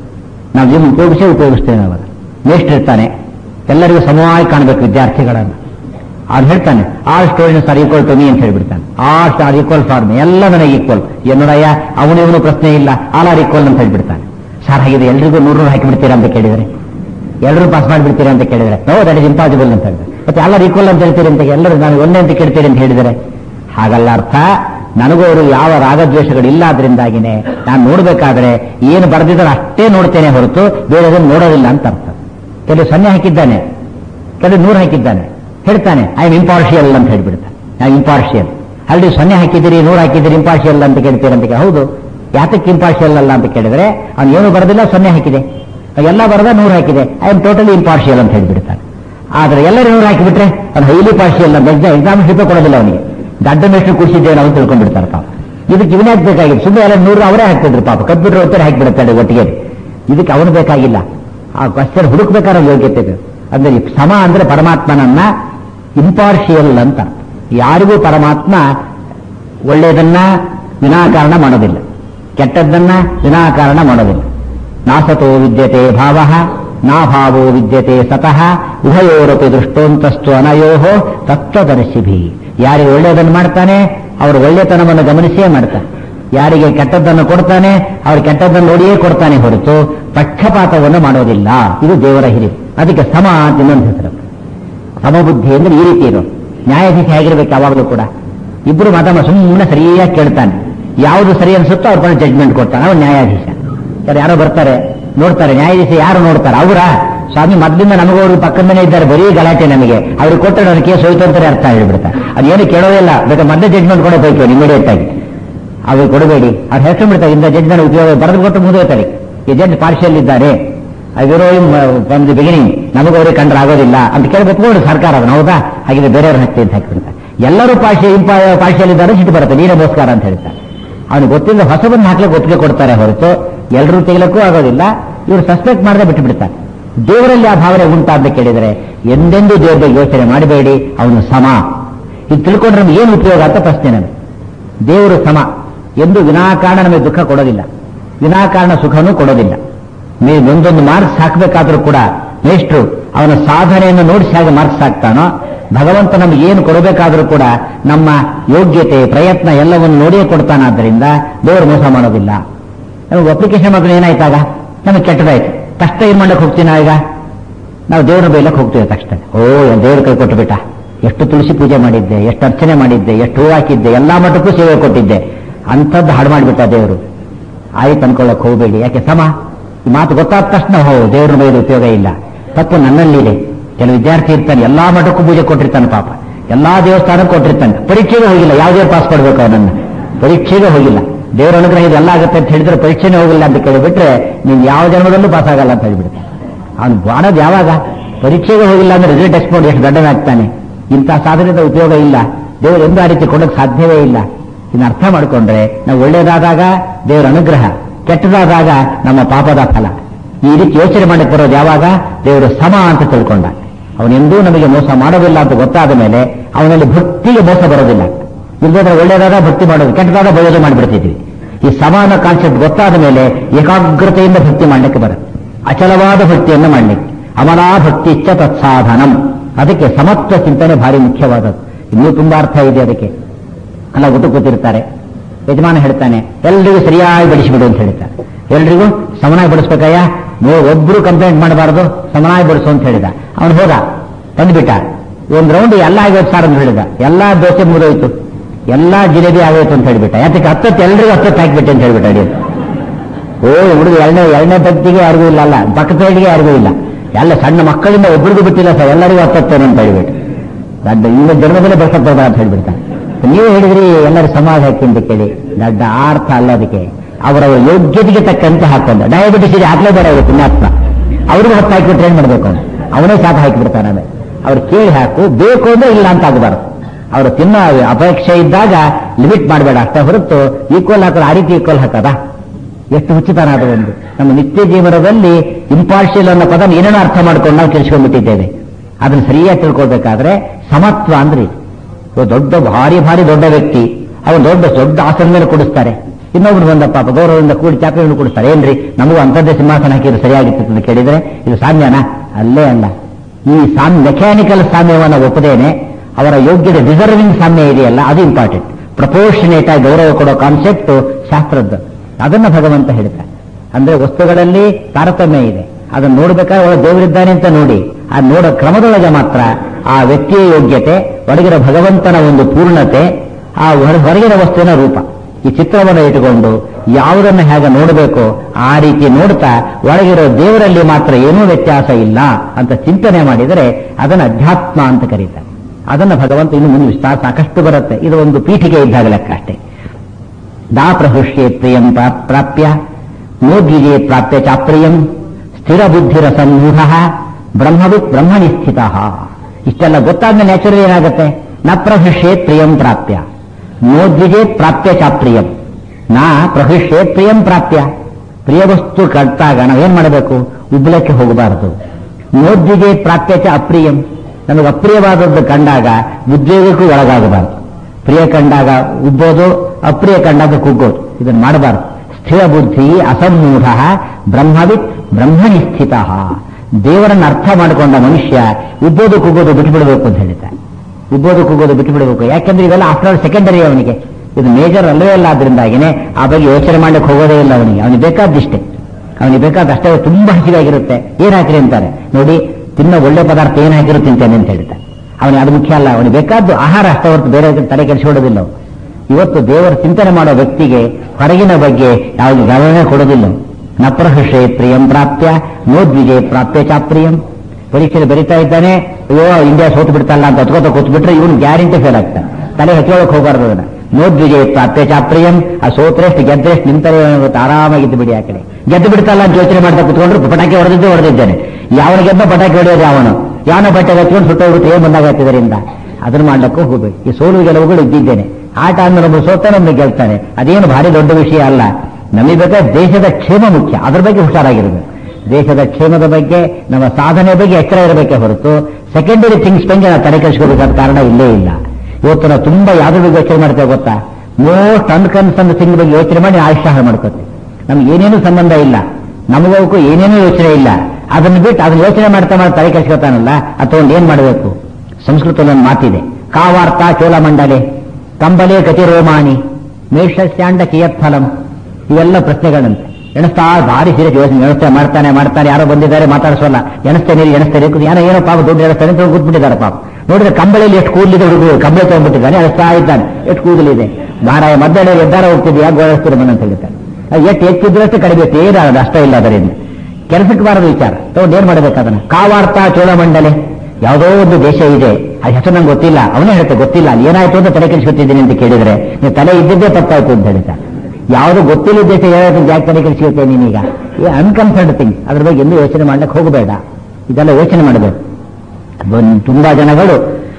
ನಾವು ಜಿಮ್ ಉಪಯೋಗಿಸೇ ಉಪಯೋಗಿಸ್ತೇವೆ. ನಾವು ಮೇಷ್ಟಿರ್ತಾನೆ, ಎಲ್ಲರಿಗೂ ಸಮವಾಗಿ ಕಾಣಬೇಕು ವಿದ್ಯಾರ್ಥಿಗಳನ್ನು. ಅವ್ನು ಹೇಳ್ತಾನೆ all students are equal to me ಅಂತ ಹೇಳ್ಬಿಡ್ತಾನೆ. All are equal for me, ಎಲ್ಲ ನನಗೆ ಈಕ್ವಲ್. ಏನೋಡಯ್ಯ ಅವನು ಇವನು ಪ್ರಶ್ನೆ ಇಲ್ಲ, ಆಲ್ ಆರ್ ಈಕ್ವಲ್ ಅಂತ ಹೇಳ್ಬಿಡ್ತಾನೆ. ಸರ್ ಹಾಗಿದೆ ಎಲ್ರಿಗೂ ನೂರು ನೂರು ಹಾಕಿಬಿಡ್ತೀರಾ ಅಂತ ಕೇಳಿದರೆ, ಎಲ್ಲರೂ ಪಾಸ್ ಮಾಡಿಬಿಡ್ತೀರಾ ಅಂತ ಕೇಳಿದರೆ, ನೋ ದಟ್ ಇಸ್ ಇಂಪಾಸಿಬಲ್ ಅಂತ ಹೇಳಿದ್ರೆ, ಮತ್ತೆ ಎಲ್ಲರೂ ಈಕ್ವಲ್ ಅಂತ ಹೇಳ್ತೀರಿ ಅಂತ, ಎಲ್ಲರೂ ನಾನು ಒಂದೇ ಅಂತ ಕೇಳ್ತೀರಿ ಅಂತ ಹೇಳಿದರೆ ಹಾಗಲ್ಲ ಅರ್ಥ. ನನಗೂ ಅವರು ಯಾವ ರಾಗದ್ವೇಷಗಳು ಇಲ್ಲ, ಅದರಿಂದಾಗಿನೇ ನಾನು ನೋಡ್ಬೇಕಾದ್ರೆ ಏನು ಬರೆದಿದ್ದಾರೆ ಅಷ್ಟೇ ನೋಡ್ತೇನೆ ಹೊರತು ಬೇರೆದನ್ನು ನೋಡೋದಿಲ್ಲ ಅಂತ ಅರ್ಥ. ಕೆಲವು ಸೊನ್ನೆ ಹಾಕಿದ್ದಾನೆ, ಕೆಲವು ನೂರು ಹಾಕಿದ್ದಾನೆ, ಹೇಳ್ತಾನೆ ಐ ಆಮ್ ಇಂಪಾರ್ಷಿಯಲ್ ಅಂತ ಹೇಳ್ಬಿಡ್ತಾನೆ. ನಾವು ಇಂಪಾರ್ಷಿಯಲ್ ಅಲ್ಲಿ ಸೊನ್ನೆ ಹಾಕಿದ್ದೀರಿ, ನೂರು ಹಾಕಿದ್ದೀರಿ, ಇಂಪಾರ್ಷಿಯಲ್ ಅಂತ ಕೇಳ್ತೀರಿ ಅಂತ. ಹೌದು, ಯಾತಕ್ಕೆ ಇಂಪಾರ್ಷಿಯಲ್ ಅಲ್ಲ ಅಂತ ಕೇಳಿದ್ರೆ ಅವ್ನು ಏನು ಬರೆದಿಲ್ಲ, ಸೊನ್ನೆ ಹಾಕಿದೆ. ಎಲ್ಲ ಬರದ ನೂರು ಹಾಕಿದೆ, ಐ ಆಮ್ ಟೋಟಲಿ ಇಂಪಾರ್ಷಿಯಲ್ ಅಂತ ಹೇಳ್ಬಿಡ್ತಾನೆ. ಆದ್ರೆ ಎಲ್ಲರೂ ನೂರು ಹಾಕಿಬಿಟ್ರೆ ಅವ್ನು ಹೈಲಿ ಪಾರ್ಷಿಯಲ್ ಅಂತ ಎಕ್ಸಾಮ್ ಶಿಲ್ಪ ಕೊಡೋದಿಲ್ಲ ಅವನಿಗೆ. ದಡ್ಡ ಮೇಷ್ಟು ಕೂಡಿಸಿದ್ದೇವೆ ನಾವು ತಿಳ್ಕೊಂಡ್ಬಿಡ್ತಾರೆ ಪಾಪ. ಇದಕ್ಕೆ ಇವನೇ ಬೇಕಾಗಿತ್ತು, ಸುಮ್ಮನೆ ಎಲ್ಲ ನೂರು ಅವರೇ ಹಾಕ್ತಿದ್ರು ಪಾಪ. ಕಂಪ್ಯೂಟರ್ ಉತ್ತರ ಹಾಕಿಬಿಡುತ್ತಾಳೆ ಒಟ್ಟಿಗೆ. ಇದಕ್ಕೆ ಅವನು ಬೇಕಾಗಿಲ್ಲ. ಆ ಕ್ವಶನ್ ಹುಡುಕ್ಬೇಕಾದ್ರೆ ಯೋಗ್ಯತೆ ಬೇಕು. ಅಂದ್ರೆ ಸಮ ಅಂದ್ರೆ ಪರಮಾತ್ಮನನ್ನ ಇಂಪಾರ್ಷಿಯಲ್ ಅಂತ. ಯಾರಿಗೂ ಪರಮಾತ್ಮ ಒಳ್ಳೆಯದನ್ನ ವಿನಾಕಾರಣ ಮಾಡೋದಿಲ್ಲ, ಕೆಟ್ಟದ್ದನ್ನ ವಿನಾಕಾರಣ ಮಾಡೋದಿಲ್ಲ. ನಾಸತೋ ವಿದ್ಯತೆ ಭಾವ ನಾ ಭಾವೋ ವಿದ್ಯತೆ ಸತಃ ಉಭಯೋರಪಿ ದೃಷ್ಟೋಂತಸ್ತು ಅನಯೋಹೋ ತತ್ವದರ್ಶಿಭಿ. ಯಾರಿಗೆ ಒಳ್ಳೆಯದನ್ನು ಮಾಡ್ತಾನೆ ಅವರು ಒಳ್ಳೆತನವನ್ನು ಗಮನಿಸಿಯೇ ಮಾಡ್ತಾನೆ. ಯಾರಿಗೆ ಕೆಟ್ಟದ್ದನ್ನು ಕೊಡ್ತಾನೆ ಅವ್ರು ಕೆಟ್ಟದ್ದನ್ನು ನೋಡಿಯೇ ಕೊಡ್ತಾನೆ ಹೊರತು ಪಕ್ಷಪಾತವನ್ನು ಮಾಡೋದಿಲ್ಲ. ಇದು ದೇವರ ಹಿರಿಮೆ. ಅದಕ್ಕೆ ಸಮ ಅಂತ ಇನ್ನೊಂದು ಹೆಸರು. ಸಮಬುದ್ಧಿ ಅಂದ್ರೆ ಈ ರೀತಿ ಇರೋ ನ್ಯಾಯಾಧೀಶ ಹೇಗಿರ್ಬೇಕು ಯಾವಾಗಲೂ ಕೂಡ. ಇಬ್ರು ಮತ ಸುಮ್ಮನೆ ಸರಿಯಾಗಿ ಕೇಳ್ತಾನೆ, ಯಾವುದು ಸರಿ ಅನ್ಸುತ್ತೋ ಅವ್ರ ಪರ ಜಡ್ಜ್ಮೆಂಟ್ ಕೊಡ್ತಾನೆ ಅವನು ನ್ಯಾಯಾಧೀಶ. ಯಾರು ಯಾರೋ ಬರ್ತಾರೆ, ನೋಡ್ತಾರೆ ನ್ಯಾಯಾಧೀಶ ಯಾರು ನೋಡ್ತಾರೆ ಅವರ ಸ್ವಾಮಿ ಮೊದಲಿಂದ ನಮಗವರು ಪಕ್ಕದನೇ ಇದ್ದಾರೆ ಬರೀ ಗಲಾಟೆ ನಮಗೆ ಅವ್ರಿಗೆ ಕೊಟ್ಟರೆ ನನ್ನ ಕೇಸ್ ಹೋಯ್ತು ಅಂತಾನೆ ಅರ್ಥ ಹೇಳ್ಬಿಡ್ತಾರೆ. ಅದೇನು ಕೇಳೋದಿಲ್ಲ, ಬೇಕಾದ್ರೆ ಮೊದಲೇ ಜಡ್ಜ್ಮೆಂಟ್ ಕೊಡೋ ಹೋಯ್ತು ಇಮಿಡಿಯೇಟ್ ಆಗಿ ಅವ್ರಿಗೆ ಕೊಡಬೇಡಿ ಅವ್ರು ಹೆಸರು ಬಿಡ್ತಾರೆ. ಇಂಥ ಜಡ್ಜ್ಮೆಂಟ್ ಉಪಯೋಗ ಬರೆದು ಕೊಟ್ಟು ಮುಗಿದೋಯ್ತಾರೆ. ಈ ಜಡ್ಜ್ ಪಾರ್ಷಿಯಲ್ ಇದ್ದಾರೆ ಅವಿರೋ ಫ್ರಮ್ ದಿ ಬಿಗಿನಿಂಗ್ ನಮಗೂ ಅವ್ರಿಗೆ ಕಂಡ್ರೆ ಆಗೋದಿಲ್ಲ ಅಂತ ಕೇಳಬೇಕು ನೋಡಿ ಸರ್ಕಾರ ಅದನ್ನ ಹೌದಾ ಹಾಗಿದ್ರೆ ಬೇರೆಯವ್ರ ಹತ್ಯೆ ಅಂತ ಹಾಕಿಬಿಡ್ತಾರೆ. ಎಲ್ಲರೂ ಪಾರ್ಷಿಯಲ್ ಇಂಪ ಪಾರ್ಷಿಯಲ್ ಇದ್ದಾರೆ ಸಿಟ್ಟು ಬರುತ್ತೆ ನೀನೇ ಮೋಸ್ಕಾರ ಅಂತ ಹೇಳ್ತಾರೆ. ಅವ್ನಿಗೆ ಗೊತ್ತಿಲ್ಲ ಹೊಸಬನ್ನ ಹಾಕ್ಲಿಕ್ಕೆ ಒಪ್ಪಿಗೆ ಕೊಡ್ತಾರೆ ಹೊರತು ಎಲ್ಲರೂ ತೆಗಿಲಕ್ಕೂ ಆಗೋದಿಲ್ಲ. ಇವರು ಸಸ್ಪೆಕ್ಟ್ ಮಾಡದೆ ಬಿಟ್ಟು ಬಿಡ್ತಾರೆ. ದೇವರಲ್ಲಿ ಆ ಭಾವನೆ ಉಂಟಾ ಅಂತ ಕೇಳಿದರೆ ಎಂದೆಂದೂ ದೇವ್ರ ಬಗ್ಗೆ ಯೋಚನೆ ಮಾಡಬೇಡಿ, ಅವನು ಸಮ. ಇದು ತಿಳ್ಕೊಂಡ್ರೆ ನಮ್ಗೆ ಏನು ಉಪಯೋಗ ಅಂತ ಪ್ರಶ್ನೆ ನಮಗೆ. ದೇವರು ಸಮ ಎಂದು ವಿನಾಕಾರಣ ನಮಗೆ ದುಃಖ ಕೊಡೋದಿಲ್ಲ, ವಿನಾಕಾರಣ ಸುಖನೂ ಕೊಡೋದಿಲ್ಲ. ನೀವು ಒಂದೊಂದು ಮಾರ್ಕ್ಸ್ ಹಾಕಬೇಕಾದ್ರೂ ಕೂಡ ಮೇಷ್ಟ್ರು ಅವನ ಸಾಧನೆಯನ್ನು ನೋಡಿಸಿ ಹಾಗೆ ಮಾರ್ಕ್ಸ್ ಹಾಕ್ತಾನೋ ಭಗವಂತ ನಮ್ಗೆ ಏನು ಕೊಡಬೇಕಾದ್ರೂ ಕೂಡ ನಮ್ಮ ಯೋಗ್ಯತೆ ಪ್ರಯತ್ನ ಎಲ್ಲವನ್ನು ನೋಡಿಯೇ ಕೊಡ್ತಾನಾದ್ರಿಂದ ದೇವರು ಮೋಸ ಮಾಡೋದಿಲ್ಲ. ನಮಗೆ ಅಪ್ಲಿಕೇಶನ್ ಮಾಡಿದ್ರೆ ಏನಾಯ್ತಾಗ ನಮಗೆ ಕೆಟ್ಟದಾಯ್ತು, ಕಷ್ಟ ಏನ್ ಮಾಡಕ್ಕೆ ಹೋಗ್ತೀನ ಈಗ ನಾವು ದೇವ್ರ ಬೈಲಕ್ಕೆ ಹೋಗ್ತೀವಿ ತಕ್ಷಣ. ಓ ದೇವ್ರ ಕೈ ಕೊಟ್ಟು ಬಿಟ್ಟ, ಎಷ್ಟು ತುಳಸಿ ಪೂಜೆ ಮಾಡಿದ್ದೆ, ಎಷ್ಟು ಅರ್ಚನೆ ಮಾಡಿದ್ದೆ, ಎಷ್ಟು ಹೂ ಹಾಕಿದ್ದೆ, ಎಲ್ಲಾ ಮಠಕ್ಕೂ ಸೇವೆ ಕೊಟ್ಟಿದ್ದೆ, ಅಂಥದ್ದು ಹಾಡು ಮಾಡಿಬಿಟ್ಟ ದೇವರು. ಆಯ್ತು ಅನ್ಕೊಳ್ಳಕ್ ಹೋಗಬೇಡಿ. ಯಾಕೆ ಸಮ ಈ ಮಾತು ಗೊತ್ತಾದ ತಕ್ಷಣ ಹೋ ದೇವ್ರ ಬೈದು ಉಪಯೋಗ ಇಲ್ಲ, ತಪ್ಪು ನನ್ನಲ್ಲಿದೆ. ಕೆಲವು ವಿದ್ಯಾರ್ಥಿ ಇರ್ತಾನೆ ಎಲ್ಲಾ ಮಠಕ್ಕೂ ಪೂಜೆ ಕೊಟ್ಟಿರ್ತಾನೆ, ಪಾಪ ಎಲ್ಲಾ ದೇವಸ್ಥಾನಕ್ಕೂ ಕೊಟ್ಟಿರ್ತಾನೆ, ಪರೀಕ್ಷೆಗೆ ಹೋಗಿಲ್ಲ. ಯಾವುದೇ ಪಾಸ್ ಕೊಡ್ಬೇಕು ಅವನನ್ನ, ಪರೀಕ್ಷೆಗೆ ಹೋಗಿಲ್ಲ. ದೇವರ ಅನುಗ್ರಹ ಇದೆಲ್ಲ ಆಗುತ್ತೆ ಅಂತ ಹೇಳಿದ್ರೆ ಪರೀಕ್ಷೆನೇ ಹೋಗಿಲ್ಲ ಅಂತ ಕೇಳಿಬಿಟ್ರೆ ನೀನ್ ಯಾವ ಜನ್ಮದಲ್ಲೂ ಪಾಸ್ ಆಗಲ್ಲ ಅಂತ ಹೇಳ್ಬಿಡ್ತಾನೆ. ಅವ್ನು ಬಾಣದ್ ಯಾವಾಗ ಪರೀಕ್ಷೆಗೆ ಹೋಗಿಲ್ಲ ಅಂದ್ರೆ ರಿಸಲ್ಟ್ ಎಕ್ಸ್ಪೋರ್ಟ್ ಎಷ್ಟು ಗಡ್ಡನಾಗ್ತಾನೆ. ಇಂತಹ ಸಾಧನೆದ ಉಪಯೋಗ ಇಲ್ಲ, ದೇವರು ಎಂದೂ ಆ ರೀತಿ ಕೊಡೋಕೆ ಸಾಧ್ಯವೇ ಇಲ್ಲ. ಇನ್ನು ಅರ್ಥ ಮಾಡಿಕೊಂಡ್ರೆ ನಾವು ಒಳ್ಳೇದಾದಾಗ ದೇವರ ಅನುಗ್ರಹ, ಕೆಟ್ಟದಾದಾಗ ನಮ್ಮ ಪಾಪದ ಫಲ. ಈ ರೀತಿ ಯೋಚನೆ ಮಾಡಕ್ಕೆ ಬರೋದು ಯಾವಾಗ ದೇವರು ಸಮ ಅಂತ ತಿಳ್ಕೊಂಡ. ಅವನೆಂದೂ ನಮಗೆ ಮೋಸ ಮಾಡೋದಿಲ್ಲ ಅಂತ ಗೊತ್ತಾದ ಮೇಲೆ ಅವನಲ್ಲಿ ಭಕ್ತಿಗೆ ಮೋಸ ಬರೋದಿಲ್ಲ. ಇಲ್ಲದ್ರೆ ಒಳ್ಳೇದಾದ ಭಕ್ತಿ ಮಾಡೋದು, ಕೆಟ್ಟದಾದ ಬಯೋದು ಮಾಡಿಬಿಡ್ತಿದ್ವಿ. ಈ ಸಮಾನ ಕಾನ್ಸೆಪ್ಟ್ ಗೊತ್ತಾದ ಮೇಲೆ ಏಕಾಗ್ರತೆಯಿಂದ ಭಕ್ತಿ ಮಾಡಲಿಕ್ಕೆ ಬರುತ್ತೆ, ಅಚಲವಾದ ಭಕ್ತಿಯನ್ನು ಮಾಡಲಿಕ್ಕೆ. ಅಮಲಾ ಭಕ್ತಿ ಇಚ್ಛ ತತ್ಸಾಧನಂ. ಅದಕ್ಕೆ ಸಮತ್ವ ಚಿಂತನೆ ಭಾರಿ ಮುಖ್ಯವಾದದ್ದು. ಇನ್ನೂ ತುಂಬಾ ಅರ್ಥ ಇದೆ ಅದಕ್ಕೆ. ಅಲ್ಲ ಊಟ ಕೂತಿರ್ತಾರೆ, ಯಜಮಾನ ಹೇಳ್ತಾನೆ ಎಲ್ರಿಗೂ ಸರಿಯಾಗಿ ಬಡಿಸಿಬಿಡು ಅಂತ ಹೇಳ್ತಾರೆ. ಎಲ್ರಿಗೂ ಸಮನಾಗಿ ಬಡಿಸ್ಬೇಕಯ್ಯ, ನೀವು ಒಬ್ರು ಕಂಪ್ಲೇಂಟ್ ಮಾಡಬಾರ್ದು, ಸಮನಾಗಿ ಬಡಿಸು ಅಂತ ಹೇಳಿದ. ಅವನು ಹೋದ ಬಂದ್ಬಿಟ್ಟ, ಒಂದ್ ರೌಂಡ್ ಎಲ್ಲ ಆಗೋದು ಸಾರ್ ಅಂತ ಹೇಳಿದ. ಎಲ್ಲಾ ದೋಸೆ ಮುಗಿದೋಯ್ತು, ಎಲ್ಲಾ ಜಿಲೇಬಿ ಆಗೋಯ್ತು ಅಂತ ಹೇಳ್ಬಿಟ್ಟ. ಯಾತಕ್ಕೆ ಹತ್ತತ್ತು ಎಲ್ರಿಗೂ ಹತ್ತತ್ತು ಹಾಕಿಬಿಟ್ಟೆ ಅಂತ ಹೇಳ್ಬಿಟ್ಟ. ಅಡಿ ಓ ಹುಡುಗ ಎರಡನೇ ಎರಡನೇ ಭಕ್ತಿಗೆ ಯಾರಿಗೂ ಇಲ್ಲ, ಅಲ್ಲ ಪಕ್ಕದ ಸೈಡ್ಗೆ ಯಾರಿಗೂ ಇಲ್ಲ, ಎಲ್ಲ ಸಣ್ಣ ಮಕ್ಕಳಿಂದ ಒಬ್ರಿಗೂ ಬಿಟ್ಟಿಲ್ಲ ಸರ್, ಎಲ್ಲರಿಗೂ ಹತ್ತತ್ತೇನೆ ಅಂತ ಹೇಳ್ಬಿಟ್ಟು ದೊಡ್ಡ ಇನ್ನು ಜನ್ಮದಲ್ಲೇ ಬರ್ಸಕ್ತದ ಅಂತ ಹೇಳ್ಬಿಡ್ತಾರೆ. ನೀವು ಹೇಳಿದ್ರಿ ಎಲ್ಲರೂ ಸಮಾಜ ಹಾಕಿ ಅಂತ ಕೇಳಿ, ದೊಡ್ಡ ಅರ್ಥ ಅಲ್ಲ ಅದಕ್ಕೆ. ಅವರವರ ಯೋಗ್ಯತೆಗೆ ತಕ್ಕಂತೆ ಹಾಕೊಂಡ. ಡಯಾಬಿಟಿಸ್ ಇದೆ ಹಾಕ್ಲೇಬೇಡ ಅವರು ಪುಣ್ಯಾತ್ಮ, ಅವ್ರಿಗೂ ಹತ್ತು ಹಾಕಿಬಿಟ್ರೆ ಏನ್ ಮಾಡ್ಬೇಕು, ಅವನೇ ಸಾಕು ಹಾಕಿಬಿಡ್ತಾನೆ. ಆಮೇಲೆ ಅವ್ರು ಕೇಳಿ ಹಾಕು, ಬೇಕು ಅಂದ್ರೆ ಇಲ್ಲ ಅಂತ ಆಗಬಾರ್ದು. ಅವರು ತಿನ್ನೋ ಅಪೇಕ್ಷೆ ಇದ್ದಾಗ ಲಿಮಿಟ್ ಮಾಡಬೇಡ ಅಷ್ಟೇ ಹೊರತು ಈಕ್ವಲ್ ಹಾಕೋದು ಆ ರೀತಿ ಈಕ್ವಲ್ ಹಾಕದ ಎಷ್ಟು ಹುಚ್ಚುತನ ಅದು. ಒಂದು ನಮ್ಮ ನಿತ್ಯ ಜೀವನದಲ್ಲಿ ಇಂಪಾರ್ಷಿಯಲ್ ಅನ್ನೋ ಪದ ಏನೇನೋ ಅರ್ಥ ಮಾಡ್ಕೊಂಡು ನಾವು ತಿಳಿಸ್ಕೊಂಡ್ಬಿಟ್ಟಿದ್ದೇವೆ. ಅದನ್ನು ಸರಿಯಾಗಿ ತಿಳ್ಕೊಳ್ಬೇಕಾದ್ರೆ ಸಮತ್ವ ಅಂದ್ರೆ ದೊಡ್ಡ ಭಾರಿ ಭಾರಿ ದೊಡ್ಡ ವ್ಯಕ್ತಿ, ಅವನು ದೊಡ್ಡ ದೊಡ್ಡ ಆಸನ ಮೇಲೆ ಕೊಡಿಸ್ತಾರೆ. ಇನ್ನೊಬ್ರು ಬಂದ ಪಾಪ ಗೌರವದಿಂದ ಕೂಡಿ ಚಾಪೆಯನ್ನು ಕೊಡಿಸ್ತಾರೆ. ಏನ್ರಿ ನಮಗೂ ಅಂಥದ್ದೇ ಸಿಂಹಾಸನ ಹಾಕಿದ್ರೆ ಸರಿಯಾಗಿತ್ತು ಅಂತ ಕೇಳಿದ್ರೆ ಇದು ಸಾಮ್ಯನಾ? ಅಲ್ಲೇ ಅಲ್ಲ. ಈ ಸಾಮ್ ಮೆಕ್ಯಾನಿಕಲ್ ಸಾಮ್ಯವನ್ನು ಒಪ್ಪದೇನೆ ಅವರ ಯೋಗ್ಯತೆ ಡಿಸರ್ವಿಂಗ್ ಸಾಮ್ಯ ಇದೆಯಲ್ಲ ಅದು ಇಂಪಾರ್ಟೆಂಟ್. ಪ್ರಪೋರ್ಷನೇಟ್ ಆಗಿ ಗೌರವ ಕೊಡೋ ಕಾನ್ಸೆಪ್ಟ್ ಶಾಸ್ತ್ರದ್ದು. ಅದನ್ನ ಭಗವಂತ ಹೇಳ್ತಾರೆ. ಅಂದ್ರೆ ವಸ್ತುಗಳಲ್ಲಿ ತಾರತಮ್ಯ ಇದೆ, ಅದನ್ನು ನೋಡ್ಬೇಕಾದ್ರೆ ಒಳಗೆ ದೇವರಿದ್ದಾನೆ ಅಂತ ನೋಡಿ ಆ ನೋಡೋ ಕ್ರಮದೊಳಗೆ ಮಾತ್ರ ಆ ವ್ಯಕ್ತಿಯ ಯೋಗ್ಯತೆ, ಒಳಗಿರೋ ಭಗವಂತನ ಒಂದು ಪೂರ್ಣತೆ, ಆ ಹೊರಗಿನ ವಸ್ತುವಿನ ರೂಪ. ಈ ಚಿತ್ರವನ್ನು ಇಟ್ಟುಕೊಂಡು ಯಾವುದನ್ನು ಹೇಗೆ ನೋಡಬೇಕೋ ಆ ರೀತಿ ನೋಡ್ತಾ ಒಳಗಿರೋ ದೇವರಲ್ಲಿ ಮಾತ್ರ ಏನೂ ವ್ಯತ್ಯಾಸ ಇಲ್ಲ ಅಂತ ಚಿಂತನೆ ಮಾಡಿದರೆ ಅದನ್ನು ಅಧ್ಯಾತ್ಮ ಅಂತ ಕರೀತಾರೆ. ಅದನ್ನು ಭಗವಂತ ಇನ್ನು ಮುಂದೆ ವಿಸ್ತಾರ ಸಾಕಷ್ಟು ಬರುತ್ತೆ. ಇದು ಒಂದು ಪೀಠಿಕೆ ಇದ್ದಾಗ ಲೆಕ್ಕ ಅಷ್ಟೇ. ದಾ ಪ್ರಹೃಷ್ಯೇ ಪ್ರಿಯಂ ಪ್ರಾಪ್ಯ ನೋದ್ವಿಜೇ ಪ್ರಾಪ್ಯ ಚಾಪ್ರಿಯಂ ಸ್ಥಿರ ಬುದ್ಧಿರ ಸಮೂಢ ಬ್ರಹ್ಮವಿತ್ ಬ್ರಹ್ಮಣಿ ಸ್ಥಿತ. ಇಷ್ಟೆಲ್ಲ ಗೊತ್ತಾದ್ಮೇಲೆ ನ್ಯಾಚುರಲ್ ಏನಾಗುತ್ತೆ? ನ ಪ್ರಹೃಷ್ಯೇತ್ ಪ್ರಿಯಂ ಪ್ರಾಪ್ಯ ನೋದ್ವಿಜೇತ್ ಪ್ರಾಪ್ಯ ಚಾಪ್ರಿಯಂ. ನಾ ಪ್ರಹೃಷ್ಯೇತ್ ಪ್ರಿಯಂ ಪ್ರಾಪ್ಯ. ಪ್ರಿಯ ವಸ್ತು ಕಟ್ಟಾಗ ನಾವೇನ್ ಮಾಡಬೇಕು? ಉಬ್ಬಲಕ್ಕೆ ಹೋಗಬಾರದು. ನೋದ್ವಿಜೇತ್ ಪ್ರಾಪ್ಯ ಚ ಅಪ್ರಿಯಂ. ನಮಗೆ ಅಪ್ರಿಯವಾದದ್ದು ಕಂಡಾಗ ಉದ್ವೇಗಕ್ಕೂ ಒಳಗಾಗಬಾರದು. ಪ್ರಿಯ ಕಂಡಾಗ ಉಬ್ಬೋದು, ಅಪ್ರಿಯ ಕಂಡಾಗ ಕುಗ್ಗೋದು. ಇದನ್ನು ಮಾಡಬಾರದು. ಸ್ಥಿರ ಬುದ್ಧಿ ಅಸಮ್ಮೂಢ ಬ್ರಹ್ಮವಿತ್ ಬ್ರಹ್ಮಣಿ ಸ್ಥಿತ. ದೇವರನ್ನು ಅರ್ಥ ಮಾಡಿಕೊಂಡ ಮನುಷ್ಯ ಉಬ್ಬೋದು ಕುಗ್ಗೋದು ಬಿಟ್ಟು ಬಿಡಬೇಕು ಅಂತ ಹೇಳ್ತಾರೆ. ಉಬ್ಬೋದು ಕುಗ್ಗೋದು ಬಿಟ್ಟು ಬಿಡಬೇಕು. ಯಾಕೆಂದ್ರೆ ಇವೆಲ್ಲ ಆಫ್ಟರ್ ಆಲ್ ಸೆಕೆಂಡರಿ. ಅವನಿಗೆ ಇದು ಮೇಜರ್ ಅಲ್ಲವೇ ಅಲ್ಲ. ಆದ್ರಿಂದಾಗಿನೇ ಆ ಬಗ್ಗೆ ಯೋಚನೆ ಮಾಡಲಿಕ್ಕೆ ಹೋಗೋದೇ ಇಲ್ಲ ಅವನಿಗೆ. ಅವನಿಗೆ ಬೇಕಾದಿಷ್ಟೇ, ಅವನಿಗೆ ಬೇಕಾದಷ್ಟೇ. ತುಂಬಾ ಹಸಿವಾಗಿರುತ್ತೆ, ಏನ್ ಹಾಕಿರಿ ಅಂತಾರೆ ನೋಡಿ, ತಿನ್ನೋ ಒಳ್ಳೆ ಪದಾರ್ಥ ಏನ್ ಹಾಕಿರು ತಿಂತೇನೆ ಅಂತ ಹೇಳ್ತಾರೆ. ಅವನಿಗೆ ಅದು ಮುಖ್ಯ ಅಲ್ಲ, ಅವನಿಗೆ ಬೇಕಾದ್ದು ಆಹಾರ ಅಷ್ಟೇ ಹೊರತು ಬೇರೆ ತಲೆ ಕೆಡಿಸಿಕೊಡೋದಿಲ್ಲ. ಇವತ್ತು ದೇವರ ಚಿಂತನೆ ಮಾಡೋ ವ್ಯಕ್ತಿಗೆ ಹೊರಗಿನ ಬಗ್ಗೆ ಯಾವುದು ಗಮನ ಕೊಡೋದಿಲ್ಲ. ನ ಪ್ರಹೃಷೇ ಪ್ರಿಯಂ ಪ್ರಾಪ್ಯ ನೋದ್ವಿಜಯ ಪ್ರಾಪ್ಯ ಚಾಪ್ರಿಯಂ. ಪರೀಕ್ಷೆಯಲ್ಲಿ ಬರೀತಾ ಇದ್ದಾನೆ, ಅಯ್ಯೋ ಇಂಡಿಯಾ ಸೋತು ಬಿಡ್ತಲ್ಲ ಅಂತ ಹತ್ಕೋತ ಕೂತ್ ಬಿಟ್ರೆ ಇವನು ಗ್ಯಾರಂಟಿ ಫೇಲ್ ಆಗ್ತಾನೆ. ತಲೆ ಹಚ್ಕೊಳ್ಳೋಕೆ ಹೋಗಬಾರ್ದು ಅದನ್ನ. ನೋದ್ವಿಜಯ ಪ್ರಾಪ್ಯ ಚಾಪ್ರಿಯಂ. ಆ ಸೋತ್ರೆಷ್ಟು ಗೆದ್ರೆಷ್ಟು ನಿಂತರೆ ಆರಾಮಾಗಿದ್ದು ಬಿಡಿ. ಆ ಕಡೆ ಗೆದ್ದು ಬಿಡ್ತಲ್ಲ ಅಂತ ಯೋಚನೆ ಮಾಡ್ತಾ ಕುತ್ಕೊಂಡ್ರು ಪಟಾಕಿ ಹೊಡೆದಿದ್ದು ಹೊಡೆದಿದ್ದೇನೆ. ಯಾವನ ಗೆದ್ದ ಪಟಾಕಿ ಹೊಡೆಯೋದು ಯಾವನು, ಯಾವನ ಬಟ್ಟೆ ಹಚ್ಕೊಂಡು ಸುಟ್ಟೋಗ್ಬಿಟ್ಟು ಏನ್ ಬಂದಾಗತ್ತದರಿಂದ ಅದನ್ನ ಮಾಡ್ಲಿಕ್ಕೂ ಹೋಗ್ಬೇಕು. ಈ ಸೋಲು ಗೆಲುವುಗಳು ಇದ್ದಿದ್ದೇನೆ. ಆಟ ಅಂದ್ರೆ ನಮ್ಗೆ ಸೋತ ನಮ್ಗೆ ಗೆಲ್ತಾನೆ, ಅದೇನು ಭಾರಿ ದೊಡ್ಡ ವಿಷಯ ಅಲ್ಲ. ನಮಗೆ ಬೇಕಾದ್ರೆ ದೇಶದ ಕ್ಷೇಮ ಮುಖ್ಯ, ಅದ್ರ ಬಗ್ಗೆ ಹುಷಾರಾಗಿರ್ಬೇಕು. ದೇಶದ ಕ್ಷೇಮದ ಬಗ್ಗೆ, ನಮ್ಮ ಸಾಧನೆ ಬಗ್ಗೆ ಎಚ್ಚರ ಇರಬೇಕೆ ಹೊರತು ಸೆಕೆಂಡರಿ ಥಿಂಗ್ಸ್ ಬಗ್ಗೆ ನಾವು ತಲೆ ಕೆಡಿಸ್ಕೋಬೇಕಾದ ಕಾರಣ ಇಲ್ಲೇ ಇಲ್ಲ. ಇವತ್ತು ನಾವು ತುಂಬಾ ಯಾವ್ದ್ರ ಬಗ್ಗೆ ಯೋಚನೆ ಮಾಡ್ತೇವೆ ಗೊತ್ತಾ? ಮೋಸ್ಟ್ ಅನ್ಕನ್ಸರ್ನ್ ಥಿಂಗ್ ಬಗ್ಗೆ ಯೋಚನೆ ಮಾಡಿ ಆಯುಷ್ಯ ಮಾಡ್ಕೋತೀವಿ. ನಮ್ಗೆ ಏನೇನು ಸಂಬಂಧ ಇಲ್ಲ, ನಮಗೋಕ್ಕೂ ಏನೇನೂ ಯೋಚನೆ ಇಲ್ಲ. ಅದನ್ನು ಬಿಟ್ಟು ಅದನ್ನ ಯೋಚನೆ ಮಾಡ್ತಾ ಮಾಡಿ ತಲೆ ಕೆಡಿಸ್ಕೊತಾನಲ್ಲ, ಅಥವಾ ಏನ್ ಮಾಡಬೇಕು? ಸಂಸ್ಕೃತದಲ್ಲಿ ಒಂದು ಮಾತಿದೆ, ಕಾವಾರ್ತ ಚೋಳಮಂಡಲೆ ಕಂಬಲೆ ಗತಿರೋಮಾನಿ ಮೇಷಸ್ಯಾಂಡ ಕಿಯತ್ಫಲಂ. ಇವೆಲ್ಲ ಪ್ರಶ್ನೆಗಳಂತೆ. ಎಣಿಸ್ತಾ ಭಾರಿ ಸೀರಿಯಸ್ ಯೋಚನೆ ವ್ಯವಸ್ಥೆ ಮಾಡ್ತಾನೆ ಮಾಡ್ತಾನೆ ಯಾರೋ ಬಂದಿದ್ದಾರೆ ಮಾತಾಡಿಸೋಲ್ಲ, ಎಣಿಸ್ತೇನೆ ಎಣಿಸ್ತೇನೆ ಯಾರೋ ಏನೋ ಪಾಪ ದುಡ್ಡು ಎಣಿಸ್ತಾನೆ ಅಂತ ಕೂತ್ಬಿಟ್ಟಿದ್ದಾರೆ. ಪಾಪ ನೋಡಿದ್ರೆ ಕಂಬಳಿಯಲ್ಲಿ ಎಷ್ಟು ಕೂದಲಿದೆ ಹುಡುಗರು, ಕಂಬಳಿ ತಗೊಂಡ್ಬಿಟ್ಟಿದ್ದಾನೆ, ಎಣಿಸ್ತಾ ಇದ್ದಾನೆ ಎಷ್ಟು ಕೂದಲಿದೆ. ಮಹಾರಾಯ ಮದ್ದಳೆ ಎದ್ದಾರ ಹೋಗ್ತಿದ್ಯಾ ಗೋಳಿಸ್ತೀರ ಅಂತ ಹೇಳ್ತಾನೆ. ಎಷ್ಟು ಹೆಚ್ಚಿದ್ರಷ್ಟು ಕಡಿಮೆ ಏನಾದ ಅಷ್ಟ ಇಲ್ಲ. ಅದರಿಂದ ಕೆಲಸಕ್ಕೆ ಬಾರದು ವಿಚಾರ ತಗೊಂಡು ಏನ್ ಮಾಡಬೇಕು ಅದನ್ನ. ಕಾವಾರ್ತ ಚೋಳಮಂಡಲೆ ಯಾವುದೋ ಒಂದು ದೇಶ ಇದೆ, ಅದು ಹೆಸರು ನಂಗೆ ಗೊತ್ತಿಲ್ಲ, ಅವನೇ ಹೇಳ್ತೆ ಗೊತ್ತಿಲ್ಲ, ಅಲ್ಲಿ ಏನಾಯ್ತು ಅಂತ ತಲೆ ಕೆಡಿಸ್ಕೊತಿದ್ದೀನಿ ಅಂತ ಕೇಳಿದ್ರೆ ನೀವು ತಲೆ ಇದ್ದಿದ್ದೇ ತಪ್ಪಾಯ್ತು ಅಂತ ಹೇಳ್ತಾರೆ. ಯಾವುದು ಗೊತ್ತಿಲ್ಲ ದೇಶ ಹೇಳೋದು ಯಾಕೆ ತಲೆ ಕೆಡಿಸ್ಕೊಳ್ತೇ ನೀನೀಗ? ಈ ಅನ್ಕನ್ಸರ್ಡ್ ಥಿಂಗ್ಸ್ ಅದ್ರ ಬಗ್ಗೆ ಎಂದೂ ಯೋಚನೆ ಮಾಡ್ಲಿಕ್ಕೆ ಹೋಗಬೇಡ. ಇದೆಲ್ಲ ಯೋಚನೆ ಮಾಡಬೇಕು. ತುಂಬಾ ಜನಗಳು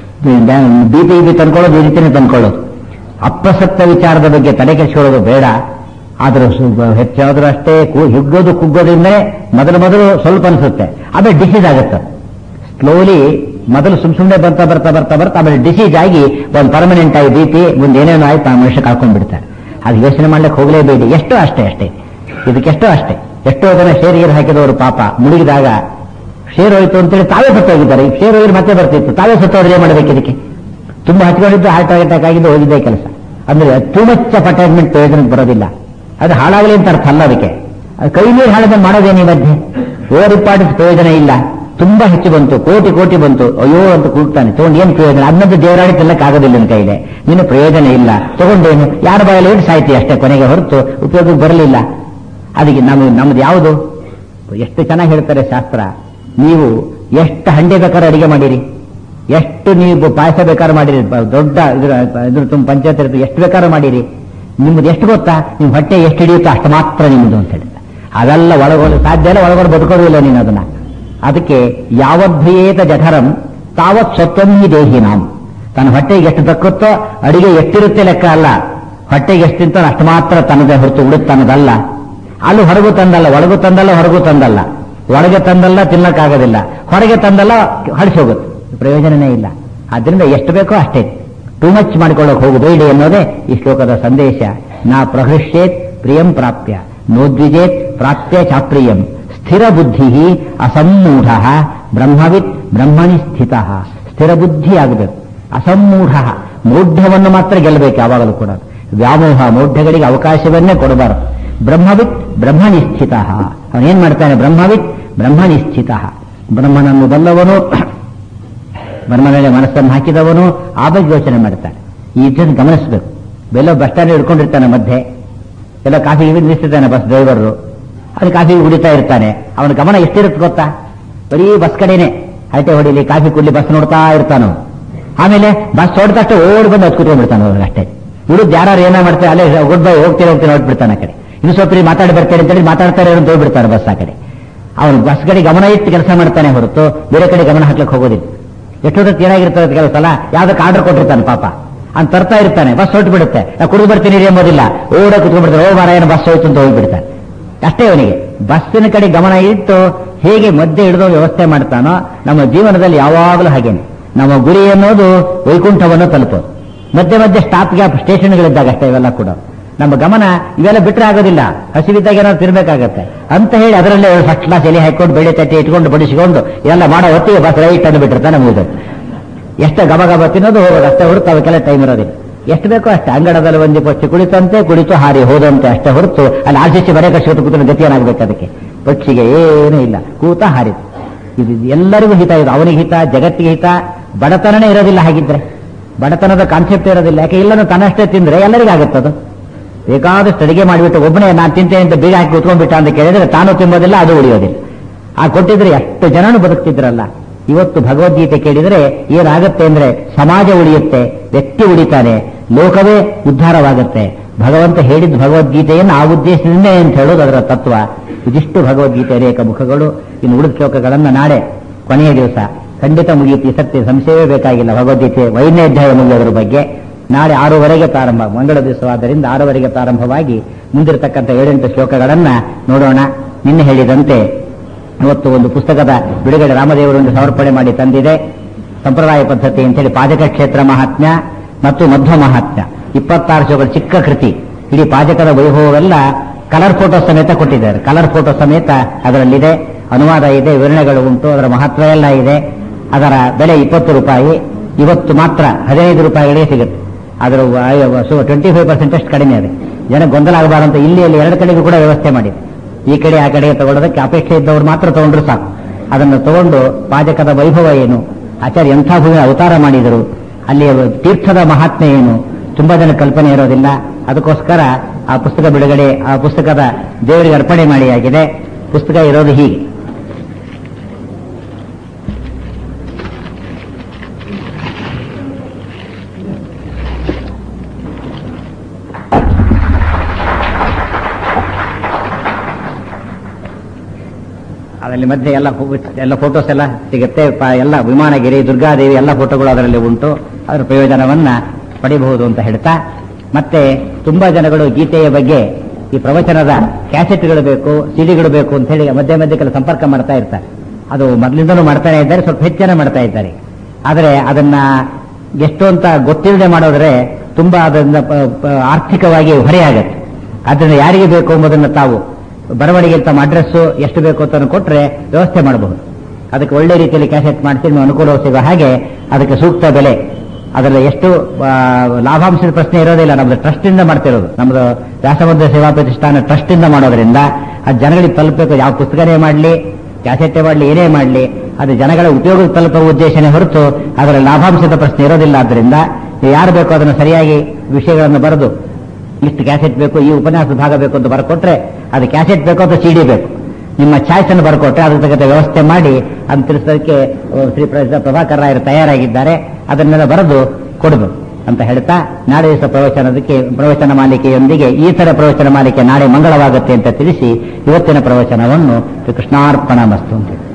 ಬಿ ಪಿ ಬಿ ತಂದ್ಕೊಳ್ಳೋದು ಈ ರೀತಿನೇ ತಂದ್ಕೊಳ್ಳೋದು. ಅಪ್ರಸಕ್ತ ವಿಚಾರದ ಬಗ್ಗೆ ತಲೆ ಕೆಡಿಸ್ಕೊಳ್ಳೋದು ಬೇಡ. ಆದರೂ ಹೆಚ್ಚಾದ್ರೂ ಅಷ್ಟೇ ಹಿಗ್ಗೋದು ಕುಗ್ಗೋದ್ರಿಂದಲೇ ಮೊದಲು ಮೊದಲು ಸ್ವಲ್ಪ ಅನಿಸುತ್ತೆ, ಆಮೇಲೆ ಡಿಸೀಸ್ ಆಗುತ್ತೆ. ಸ್ಲೋಲಿ ಮೊದಲು ಸುಮ್ ಸುಮ್ಮನೆ ಬರ್ತಾ ಬರ್ತಾ ಬರ್ತಾ ಬರ್ತಾ ಆಮೇಲೆ ಡಿಸೀಸ್ ಆಗಿ ಒಂದು ಪರ್ಮನೆಂಟ್ ಆಗಿ ಬಿ ಪಿ ಮುಂದೆ ಏನೇನೋ ಆಯ್ತು ಆ ಮನುಷ್ಯ ಕಳ್ಕೊಂಡ್ಬಿಡ್ತಾರೆ. ಅದು ಯೋಚನೆ ಮಾಡ್ಲಿಕ್ಕೆ ಹೋಗಲೇಬೇಡಿ. ಎಷ್ಟೋ ಅಷ್ಟೇ ಅಷ್ಟೇ ಇದಕ್ಕೆಷ್ಟೋ ಅಷ್ಟೇ. ಎಷ್ಟೋ ಜನ ಶೇರ್ ಗೀರ್ ಹಾಕಿದವರು ಪಾಪ ಮುಳುಗಿದಾಗ ಶೇರ್ ಹೋಯ್ತು ಅಂತೇಳಿ ತಾವೇ ಸತ್ತೋಗಿದ್ದಾರೆ. ಈ ಶೇರ್ ಹೋಗಿ ಮತ್ತೆ ಬರ್ತಿತ್ತು, ತಾವೇ ಸತ್ತೋದ್ರೆ ಏನ್ ಮಾಡಬೇಕು? ಇದಕ್ಕೆ ತುಂಬಾ ಹಚ್ಕೊಂಡಿದ್ದು ಹಾರ್ಟ್ ಅಟ್ಯಾಕ್ ಆಗಿದ್ದು ಹೋಗಿದ್ದೇ ಕೆಲಸ. ಅಂದ್ರೆ ಟೂ ಮಚ್ ಆಫ್ ಅಟ್ಯಾಚ್ಮೆಂಟ್ ಪ್ರಯೋಜನಕ್ಕೆ ಬರೋದಿಲ್ಲ. ಅದು ಹಾಳಾಗಲಿ ಅಂತ ಅರ್ಥ ಅಲ್ಲ ಅದಕ್ಕೆ. ಅದು ಕೈ ನೀರು ಹಾಳದನ್ನು ಮಾಡೋದೇನು ಈ ಮಧ್ಯೆ? ಓವರ್ ಇಂಪಾರ್ಟೆನ್ಸ್ ಪ್ರಯೋಜನ ಇಲ್ಲ. ತುಂಬಾ ಹೆಚ್ಚು ಬಂತು, ಕೋಟಿ ಕೋಟಿ ಬಂತು, ಅಯ್ಯೋ ಅಂತ ಕೂಗ್ತಾನೆ, ತಗೊಂಡು ಏನ್ ಪ್ರಯೋಜನ? ಅದನ್ನದ್ದು ದೇವರಾಡಿ ತಿನ್ನಕ್ಕಾಗೋದಿಲ್ಲ ನನ್ನ ಕೈಲೆ, ನಿನ್ನ ಪ್ರಯೋಜನ ಇಲ್ಲ, ತಗೊಂಡೇನು ಯಾರ ಬಾಯಲ್ಲಿ ಇಟ್ಟು ಸಾಯ್ತಿ ಅಷ್ಟೇ, ಕೊನೆಗೆ ಹೊರತು ಉಪಯೋಗಕ್ಕೆ ಬರಲಿಲ್ಲ. ಅದಕ್ಕೆ ನಮ್ಗೆ ನಮ್ದು ಯಾವುದು? ಎಷ್ಟು ಚೆನ್ನಾಗಿ ಹೇಳ್ತಾರೆ ಶಾಸ್ತ್ರ. ನೀವು ಎಷ್ಟು ಹಂಡೆ ಬೇಕಾದ್ರೆ ಅಡಿಗೆ ಮಾಡಿರಿ, ಎಷ್ಟು ನೀವು ಪಾಯಸ ಬೇಕಾದ್ರೆ ಮಾಡಿರಿ, ದೊಡ್ಡ ಇದ್ರ ಇದ್ರ ತುಂಬ ಪಂಚಾಯತ್ ಇರುತ್ತೆ, ಎಷ್ಟು ಬೇಕಾದ್ರೂ ಮಾಡಿರಿ, ನಿಮ್ದು ಎಷ್ಟು ಗೊತ್ತಾ? ನಿಮ್ ಹೊಟ್ಟೆ ಎಷ್ಟು ಹಿಡಿಯುತ್ತೋ ಅಷ್ಟು ಮಾತ್ರ ನಿಮ್ದು ಅಂತ ಹೇಳಿದ್ರೆ ಅದೆಲ್ಲ ಒಳಗೊಂಡು ಸಾಧ್ಯ ಇಲ್ಲ, ಒಳಗೊಂಡು ಬದುಕೋದಿಲ್ಲ ನೀನು ಅದನ್ನ. ಅದಕ್ಕೆ ಯಾವದ್ಭೇತ ಜಠರಂ ತಾವತ್ ಸ್ವತ್ವಂ ಹಿ ದೇಹಿ ನಾಂ. ತನ್ನ ಹೊಟ್ಟೆಗೆ ಎಷ್ಟು ದಕ್ಕುತ್ತೋ ಅಡಿಗೆ ಎಷ್ಟಿರುತ್ತೆ ಲೆಕ್ಕ ಅಲ್ಲ, ಹೊಟ್ಟೆಗೆ ಎಷ್ಟು ತಿಂತಾನೋ ಅಷ್ಟು ಮಾತ್ರ ತನ್ನದೇ ಹೊರತು ಉಡುತ್ತನ್ನದಲ್ಲ. ಅಲ್ಲೂ ಹೊರಗೂ ತಂದಲ್ಲ, ಒಳಗೂ ತಂದಲ್ಲ, ಹೊರಗೂ ತಂದಲ್ಲ. ಒಳಗೆ ತಂದಲ್ಲ ತಿನ್ನಕ್ಕಾಗೋದಿಲ್ಲ, ಹೊರಗೆ ತಂದಲ್ಲ ಹಳಿಸಿ ಹೋಗುತ್ತೆ, ಪ್ರಯೋಜನನೇ ಇಲ್ಲ. ಆದ್ರಿಂದ ಎಷ್ಟು ಬೇಕೋ ಅಷ್ಟೇ, ಟೂ ಮಚ್ ಮಾಡಿಕೊಳ್ಳೋಕೆ ಹೋಗಬೇಡಿ ಅನ್ನೋದೇ ಈ ಶ್ಲೋಕದ ಸಂದೇಶ. ನಾ ಪ್ರಹೃಷ್ಯೇತ್ ಪ್ರಿಯಂ ಪ್ರಾಪ್ಯ ನೋದ್ವಿಜೇತ್ ಪ್ರಾಪ್ಯ ಚಾಪ್ರಿಯಂ ಸ್ಥಿರ ಬುದ್ಧಿ ಅಸಮ್ಮೂಢ ಬ್ರಹ್ಮವಿತ್ ಬ್ರಹ್ಮಣಿ ಸ್ಥಿತ. ಸ್ಥಿರ ಬುದ್ಧಿ ಆಗಬೇಕು, ಅಸಮ್ಮೂಢ ಮೌಢ್ಯವನ್ನು ಮಾತ್ರ ಗೆಲ್ಲಬೇಕು ಯಾವಾಗಲೂ ಕೂಡ. ವ್ಯಾಮೋಹ ಮೌಢ್ಯಗಳಿಗೆ ಅವಕಾಶವನ್ನೇ ಕೊಡಬಾರದು. ಬ್ರಹ್ಮವಿತ್ ಬ್ರಹ್ಮಣಿ ಸ್ಥಿತ. ಅವನೇನ್ ಮಾಡ್ತಾನೆ? ಬ್ರಹ್ಮವಿತ್ ಬ್ರಹ್ಮಣಿ ಸ್ಥಿತ. ಬ್ರಹ್ಮನನ್ನು ಬಲ್ಲವನು, ಬ್ರಹ್ಮನಲ್ಲಿ ಮನಸ್ಸನ್ನು ಹಾಕಿದವನು ಆ ಬಗ್ಗೆ ಯೋಚನೆ ಮಾಡ್ತಾನೆ. ಈ ಇದನ್ನು ಗಮನಿಸಬೇಕು. ಬೆಲ್ಲ ಬಸ್ ಸ್ಟ್ಯಾಂಡ್ ಹಿಡ್ಕೊಂಡಿರ್ತಾನೆ, ಮಧ್ಯೆ ಎಲ್ಲ ಕಾಫಿ ನಿಲ್ಲಿಸ್ತಿರ್ತಾನೆ ಬಸ್ ಡ್ರೈವರು, ಅದು ಕಾಫಿ ಕುಡಿತಾ ಇರ್ತಾನೆ. ಅವನ ಗಮನ ಎಷ್ಟಿರುತ್ತೆ ಗೊತ್ತಾ? ಬರೀ ಬಸ್ ಕಡೆನೆ, ಹರಟೆ ಹೊಡಿಲಿ, ಕಾಫಿ ಕುಡ್ಲಿ, ಬಸ್ ನೋಡ್ತಾ ಇರ್ತಾನು. ಆಮೇಲೆ ಬಸ್ ಹೊಡೆದಷ್ಟು ಓಡಿ ಬಂದು ಹತ್ತು ಕುತ್ಕೊಂಡ್ಬಿಡ್ತಾನೆ ಅವ್ರಿಗೆ ಅಷ್ಟೇ. ಹುಡುಗ ಯಾರು ಏನೋ ಮಾಡ್ತಾರೆ, ಅಲ್ಲೇ ಗುಡ್ ಬೈ ಹೋಗ್ತೀನಿ ಹೋಗ್ತೀನಿ ಹೊಟ್ಬಿಡ್ತಾನೆ ಆ ಕಡೆ. ಇನ್ನು ಸ್ವಲ್ಪ ಮಾತಾಡಿ ಬರ್ತಾರೆ ಅಂತೇಳಿ ಮಾತಾಡ್ತಾರೆ ಅಂತ ಹೋಗ್ಬಿಡ್ತಾರೆ ಬಸ್ ಆ ಕಡೆ. ಅವನು ಬಸ್ ಕಡೆ ಗಮನ ಇಟ್ಟು ಕೆಲಸ ಮಾಡ್ತಾನೆ ಹೊರತು ಬೇರೆ ಕಡೆ ಗಮನ ಹಾಕ್ಲಿಕ್ಕೆ ಹೋಗೋದಿಲ್ಲ. ಎಷ್ಟೊತ್ತು ಏನಾಗಿರ್ತದೆ ಕೆಲಸ ಅಲ್ಲ, ಯಾವ್ದಕ್ಕೆ ಆರ್ಡರ್ ಕೊಟ್ಟಿರ್ತಾನೆ ಪಾಪ, ಅಂತ ತರ್ತಾ ಇರ್ತಾನೆ, ಬಸ್ ಹೊಟ್ಟು ಬಿಡುತ್ತೆ, ನಾ ಕುಡಿದು ಬರ್ತೀನಿ ಎಂಬುದಿಲ್ಲ, ಓಡ ಕುತ್ಕೊಂಡ್ಬಿಡ್ತಾರೆ, ಓ ಮಾರಾಯನ ಬಸ್ ಹೋಯ್ತು ಅಂತ ಹೋಗ್ಬಿಡ್ತಾನೆ ಅಷ್ಟೇ. ಅವನಿಗೆ ಬಸ್ಸಿನ ಕಡೆ ಗಮನ ಇಟ್ಟು ಹೇಗೆ ಮಧ್ಯೆ ಹಿಡಿದು ವ್ಯವಸ್ಥೆ ಮಾಡ್ತಾನೋ ನಮ್ಮ ಜೀವನದಲ್ಲಿ ಯಾವಾಗಲೂ ಹಾಗೇನೆ. ನಮ್ಮ ಗುರಿ ಅನ್ನೋದು ವೈಕುಂಠವನ್ನು ತಲುಪೋದು. ಮಧ್ಯೆ ಮಧ್ಯೆ ಸ್ಟಾಪ್ ಗ್ಯಾಪ್ ಸ್ಟೇಷನ್ಗಳಿದ್ದಾಗ ಅಷ್ಟೇ ಇವೆಲ್ಲ ಕೂಡ ನಮ್ಮ ಗಮನ. ಇವೆಲ್ಲ ಬಿಟ್ಟರೆ ಆಗೋದಿಲ್ಲ, ಹಸಿವಿದ್ದಾಗ ಏನಾದ್ರು ತಿರ್ಬೇಕಾಗತ್ತೆ ಅಂತ ಹೇಳಿ ಅದರಲ್ಲೇ ಫಸ್ಟ್ ಕ್ಲಾಸ್ ಎಲೆ ಹಾಕೊಂಡು ಬೆಳೆ ತಟ್ಟಿ ಇಟ್ಕೊಂಡು ಬಡಿಸಿಕೊಂಡು ಎಲ್ಲ ಮಾಡೋ ಹೊತ್ತಿಗೆ ಬಸ್ ರೈಟ್ ಅನ್ನು ಬಿಟ್ಟಿರ್ತಾನೆ ಮುಗಿದು. ಎಷ್ಟು ಗಬ ಗಬ ತಿನ್ನೋದು ಹೋಗೋದು ಅಷ್ಟೇ ಹೊರತು ಅವಕ್ಕೆಲ್ಲ ಟೈಮ್ ಇರೋದಿಲ್ಲ. ಎಷ್ಟು ಬೇಕೋ ಅಷ್ಟೇ. ಅಂಗಡದಲ್ಲಿ ಒಂದು ಪಕ್ಷಿ ಕುಳಿತಂತೆ ಕುಳಿತು ಹಾರಿ ಹೋದಂತೆ ಅಷ್ಟೇ ಹೊರತು ಅಲ್ಲಿ ಆರ್ಸಿಸಿ ಬರೆ ಕಷ್ಟ ಕೂತ ಗತಿ ಏನಾಗಬೇಕು ಅದಕ್ಕೆ? ಪಕ್ಷಿಗೆ ಏನೂ ಇಲ್ಲ, ಕೂತ ಹಾರಿತು. ಇದು ಎಲ್ಲರಿಗೂ ಹಿತ, ಇದು ಅವನಿಗೆ ಹಿತ, ಜಗತ್ತಿಗೆ ಹಿತ. ಬಡತನನೇ ಇರೋದಿಲ್ಲ ಹಾಗಿದ್ರೆ, ಬಡತನದ ಕಾನ್ಸೆಪ್ಟ್ ಇರೋದಿಲ್ಲ. ಯಾಕೆ? ಇಲ್ಲನ್ನು ತನ್ನಷ್ಟೇ ತಿಂದ್ರೆ ಎಲ್ಲರಿಗಾಗುತ್ತದು. ಬೇಕಾದಷ್ಟು ಅಡಿಗೆ ಮಾಡಿಬಿಟ್ಟು ಒಬ್ಬನೇ ನಾನು ತಿಂತೇನೆ ಅಂತ ಬೀಗ ಹಾಕಿ ಕೂತ್ಕೊಂಡ್ಬಿಟ್ಟ ಅಂತ ಕೇಳಿದ್ರೆ ತಾನು ತಿಂಬೋದಿಲ್ಲ, ಅದು ಉಳಿಯೋದಿಲ್ಲ. ಆ ಕೊಟ್ಟಿದ್ರೆ ಎಷ್ಟು ಜನನು ಬದುಕ್ತಿದ್ರಲ್ಲ. ಇವತ್ತು ಭಗವದ್ಗೀತೆ ಕೇಳಿದರೆ ಏನಾಗುತ್ತೆ ಅಂದ್ರೆ ಸಮಾಜ ಉಳಿಯುತ್ತೆ, ವ್ಯಕ್ತಿ ಉಳಿತಾನೆ, ಲೋಕವೇ ಉದ್ಧಾರವಾಗುತ್ತೆ. ಭಗವಂತ ಹೇಳಿದ ಭಗವದ್ಗೀತೆಯನ್ನು ಆ ಉದ್ದೇಶದಿಂದೇ ಅಂತ ಹೇಳೋದು ಅದರ ತತ್ವ. ಇದಿಷ್ಟು ಭಗವದ್ಗೀತೆ ಅನೇಕ ಮುಖಗಳು. ಇನ್ನು ಉಳಿದ ಶ್ಲೋಕಗಳನ್ನು ನಾಳೆ ಕೊನೆಯ ದಿವಸ ಖಂಡಿತ ಮುಗಿಯುತ್ತೆ. ಸತ್ಯ ಸಂಶಯವೇ ಬೇಕಾಗಿಲ್ಲ. ಭಗವದ್ಗೀತೆ ವೈದ್ಯ ಅಧ್ಯಾಯ ಮುಗಿಯೋದ್ರ ಬಗ್ಗೆ ನಾಳೆ ಆರೂವರೆಗೆ ಪ್ರಾರಂಭ, ಮಂಗಳ ದಿವಸವಾದ್ದರಿಂದ ಆರೂವರೆಗೆ ಪ್ರಾರಂಭವಾಗಿ ಮುಂದಿರತಕ್ಕಂಥ ಏಳೆಂಟು ಶ್ಲೋಕಗಳನ್ನ ನೋಡೋಣ. ನಿನ್ನೆ ಹೇಳಿದಂತೆ ಇವತ್ತು ಒಂದು ಪುಸ್ತಕದ ಬಿಡುಗಡೆ ರಾಮದೇವರನ್ನು ಸಮರ್ಪಣೆ ಮಾಡಿ ತಂದಿದೆ. ಸಂಪ್ರದಾಯ ಪದ್ಧತಿ ಅಂತೇಳಿ ಪಾಜಕ ಕ್ಷೇತ್ರ ಮಹಾತ್ಮ್ಯ ಮತ್ತು ಮಧ್ವ ಮಹಾತ್ಮ್ಯ, ಇಪ್ಪತ್ತಾರು ಶ್ಲೋಕಗಳ ಚಿಕ್ಕ ಕೃತಿ. ಇಡೀ ಪಾಜಕದ ವೈಭವವೆಲ್ಲ ಕಲರ್ ಫೋಟೋ ಸಮೇತ ಕೊಟ್ಟಿದ್ದಾರೆ. ಕಲರ್ ಫೋಟೋ ಸಮೇತ ಅದರಲ್ಲಿದೆ, ಅನುವಾದ ಇದೆ, ವಿವರಣೆಗಳು ಉಂಟು, ಅದರ ಮಹತ್ವ ಎಲ್ಲ ಇದೆ. ಅದರ ಬೆಲೆ ಇಪ್ಪತ್ತು ರೂಪಾಯಿ. ಇವತ್ತು ಮಾತ್ರ ಹದಿನೈದು ರೂಪಾಯಿಗಳೇ ಸಿಗುತ್ತೆ. ಅದರ ಟ್ವೆಂಟಿ ಫೈವ್ ಪರ್ಸೆಂಟ್ ಅಷ್ಟು ಕಡಿಮೆ ಇದೆ. ಜನ ಗೊಂದಲ ಆಗಬಾರಂತ ಇಲ್ಲಿ ಅಲ್ಲಿ ಎರಡು ಕಡೆಗೂ ಕೂಡ ವ್ಯವಸ್ಥೆ ಮಾಡಿದೆ. ಈ ಕಡೆ ಆ ಕಡೆಗೆ ತಗೊಳ್ಳೋದಕ್ಕೆ ಅಪೇಕ್ಷೆ ಇದ್ದವರು ಮಾತ್ರ ತಗೊಂಡ್ರು ಸಾಕು. ಅದನ್ನು ತಗೊಂಡು ಪಾಜಕದ ವೈಭವ ಏನು, ಆಚಾರ್ಯ ಎಂಥ ಭೂಮಿ ಅವತಾರ ಮಾಡಿದರು, ಅಲ್ಲಿ ತೀರ್ಥದ ಮಹಾತ್ಮೆ ಏನು, ತುಂಬಾ ಜನ ಕಲ್ಪನೆ ಇರೋದಿಲ್ಲ. ಅದಕ್ಕೋಸ್ಕರ ಆ ಪುಸ್ತಕ ಬಿಡುಗಡೆ, ಆ ಪುಸ್ತಕದ ದೇವರಿಗೆ ಅರ್ಪಣೆ ಮಾಡಿ ಆಗಿದೆ. ಪುಸ್ತಕ ಇರೋದು ಹೀಗೆ. ಅದರಲ್ಲಿ ಮಧ್ಯೆ ಎಲ್ಲ ಎಲ್ಲ ಫೋಟೋಸ್ ಎಲ್ಲ ಸಿಗುತ್ತೆ. ಎಲ್ಲ ವಿಮಾನಗಿರಿ, ದುರ್ಗಾದೇವಿ ಎಲ್ಲ ಫೋಟೋಗಳು ಅದರಲ್ಲಿ ಉಂಟು. ಅದರ ಪ್ರಯೋಜನವನ್ನ ಪಡಿಬಹುದು ಅಂತ ಹೇಳ್ತಾ, ಮತ್ತೆ ತುಂಬಾ ಜನಗಳು ಗೀತೆಯ ಬಗ್ಗೆ ಈ ಪ್ರವಚನದ ಕ್ಯಾಸೆಟ್ಗಳು ಬೇಕು, ಸಿಡಿಗಳು ಬೇಕು ಅಂತ ಹೇಳಿ ಮಧ್ಯೆ ಮಧ್ಯೆ ಸಂಪರ್ಕ ಮಾಡ್ತಾ ಇರ್ತಾರೆ. ಅದು ಮೊದಲಿಂದಲೂ ಮಾಡ್ತಾನೆ ಇದ್ದಾರೆ, ಸ್ವಲ್ಪ ಹೆಚ್ಚಿನ ಮಾಡ್ತಾ ಇದ್ದಾರೆ. ಆದರೆ ಅದನ್ನ ಎಷ್ಟು ಅಂತ ಗೊತ್ತಿಲ್ಲದೆ ಮಾಡೋದ್ರೆ ತುಂಬಾ ಅದರಿಂದ ಆರ್ಥಿಕವಾಗಿ ಹೊರೆಯಾಗತ್ತೆ. ಅದರಿಂದ ಯಾರಿಗೆ ಬೇಕು ಎಂಬುದನ್ನು ತಾವು ಬರವಣಿಗೆ ತಮ್ಮ ಅಡ್ರೆಸ್ಸು ಎಷ್ಟು ಬೇಕು ಅಂತ ಕೊಟ್ಟರೆ ವ್ಯವಸ್ಥೆ ಮಾಡಬಹುದು. ಅದಕ್ಕೆ ಒಳ್ಳೆ ರೀತಿಯಲ್ಲಿ ಕ್ಯಾಸೆಟ್ ಮಾಡಿಸಿ ನೀವು ಅನುಕೂಲ ಸಿಗೋ ಹಾಗೆ ಅದಕ್ಕೆ ಸೂಕ್ತ ಬೆಲೆ, ಅದರಲ್ಲಿ ಎಷ್ಟು ಲಾಭಾಂಶದ ಪ್ರಶ್ನೆ ಇರೋದಿಲ್ಲ. ನಮ್ದು ಟ್ರಸ್ಟ್ ಇಂದ ಮಾಡ್ತಿರೋದು, ನಮ್ದು ವ್ಯಾಸಮಂದಿರ ಸೇವಾ ಪ್ರತಿಷ್ಠಾನ ಟ್ರಸ್ಟ್ ಇಂದ ಮಾಡೋದ್ರಿಂದ ಅದು ಜನಗಳಿಗೆ ತಲುಪಬೇಕು. ಯಾವ ಪುಸ್ತಕನೇ ಮಾಡಲಿ, ಕ್ಯಾಸೆಟ್ಟೇ ಮಾಡಲಿ, ಏನೇ ಮಾಡಲಿ, ಅದು ಜನಗಳ ಉಪಯೋಗಕ್ಕೆ ತಲುಪುವ ಉದ್ದೇಶನೇ ಹೊರತು ಅದರ ಲಾಭಾಂಶದ ಪ್ರಶ್ನೆ ಇರೋದಿಲ್ಲ. ಆದ್ದರಿಂದ ಯಾರು ಬೇಕೋ ಅದನ್ನು ಸರಿಯಾಗಿ ವಿಷಯಗಳನ್ನು ಬರೆದು ಇಷ್ಟು ಕ್ಯಾಸೆಟ್ ಬೇಕು, ಈ ಉಪನ್ಯಾಸ ಭಾಗ ಬೇಕು ಅಂತ ಬರ್ಕೊಟ್ರೆ, ಅದು ಕ್ಯಾಸೆಟ್ ಬೇಕು ಅಥವಾ ಸಿಡಿ ಬೇಕು, ನಿಮ್ಮ ಚಾಯ್ಸ್ ಅನ್ನು ಬರ್ಕೊಟ್ರೆ ಅದ್ರ ತಕ್ಕಂಥ ವ್ಯವಸ್ಥೆ ಮಾಡಿ ಅದನ್ನು ತಿಳಿಸೋದಕ್ಕೆ ಶ್ರೀ ಪ್ರಭಾಕರ್ ರಾಯರು ತಯಾರಾಗಿದ್ದಾರೆ. ಅದನ್ನೆಲ್ಲ ಬರೆದು ಕೊಡಬೇಕು ಅಂತ ಹೇಳ್ತಾ, ನಾಳೆ ದಿವಸ ಪ್ರವಚನದಕ್ಕೆ ಪ್ರವಚನ ಮಾಲಿಕೆಯೊಂದಿಗೆ ಈ ತರ ಪ್ರವಚನ ಮಾಲಿಕೆ ನಾಳೆ ಮಂಗಳವಾಗುತ್ತೆ ಅಂತ ತಿಳಿಸಿ ಇವತ್ತಿನ ಪ್ರವಚನವನ್ನು ಕೃಷ್ಣಾರ್ಪಣ ಮಸ್ತು ಅಂತ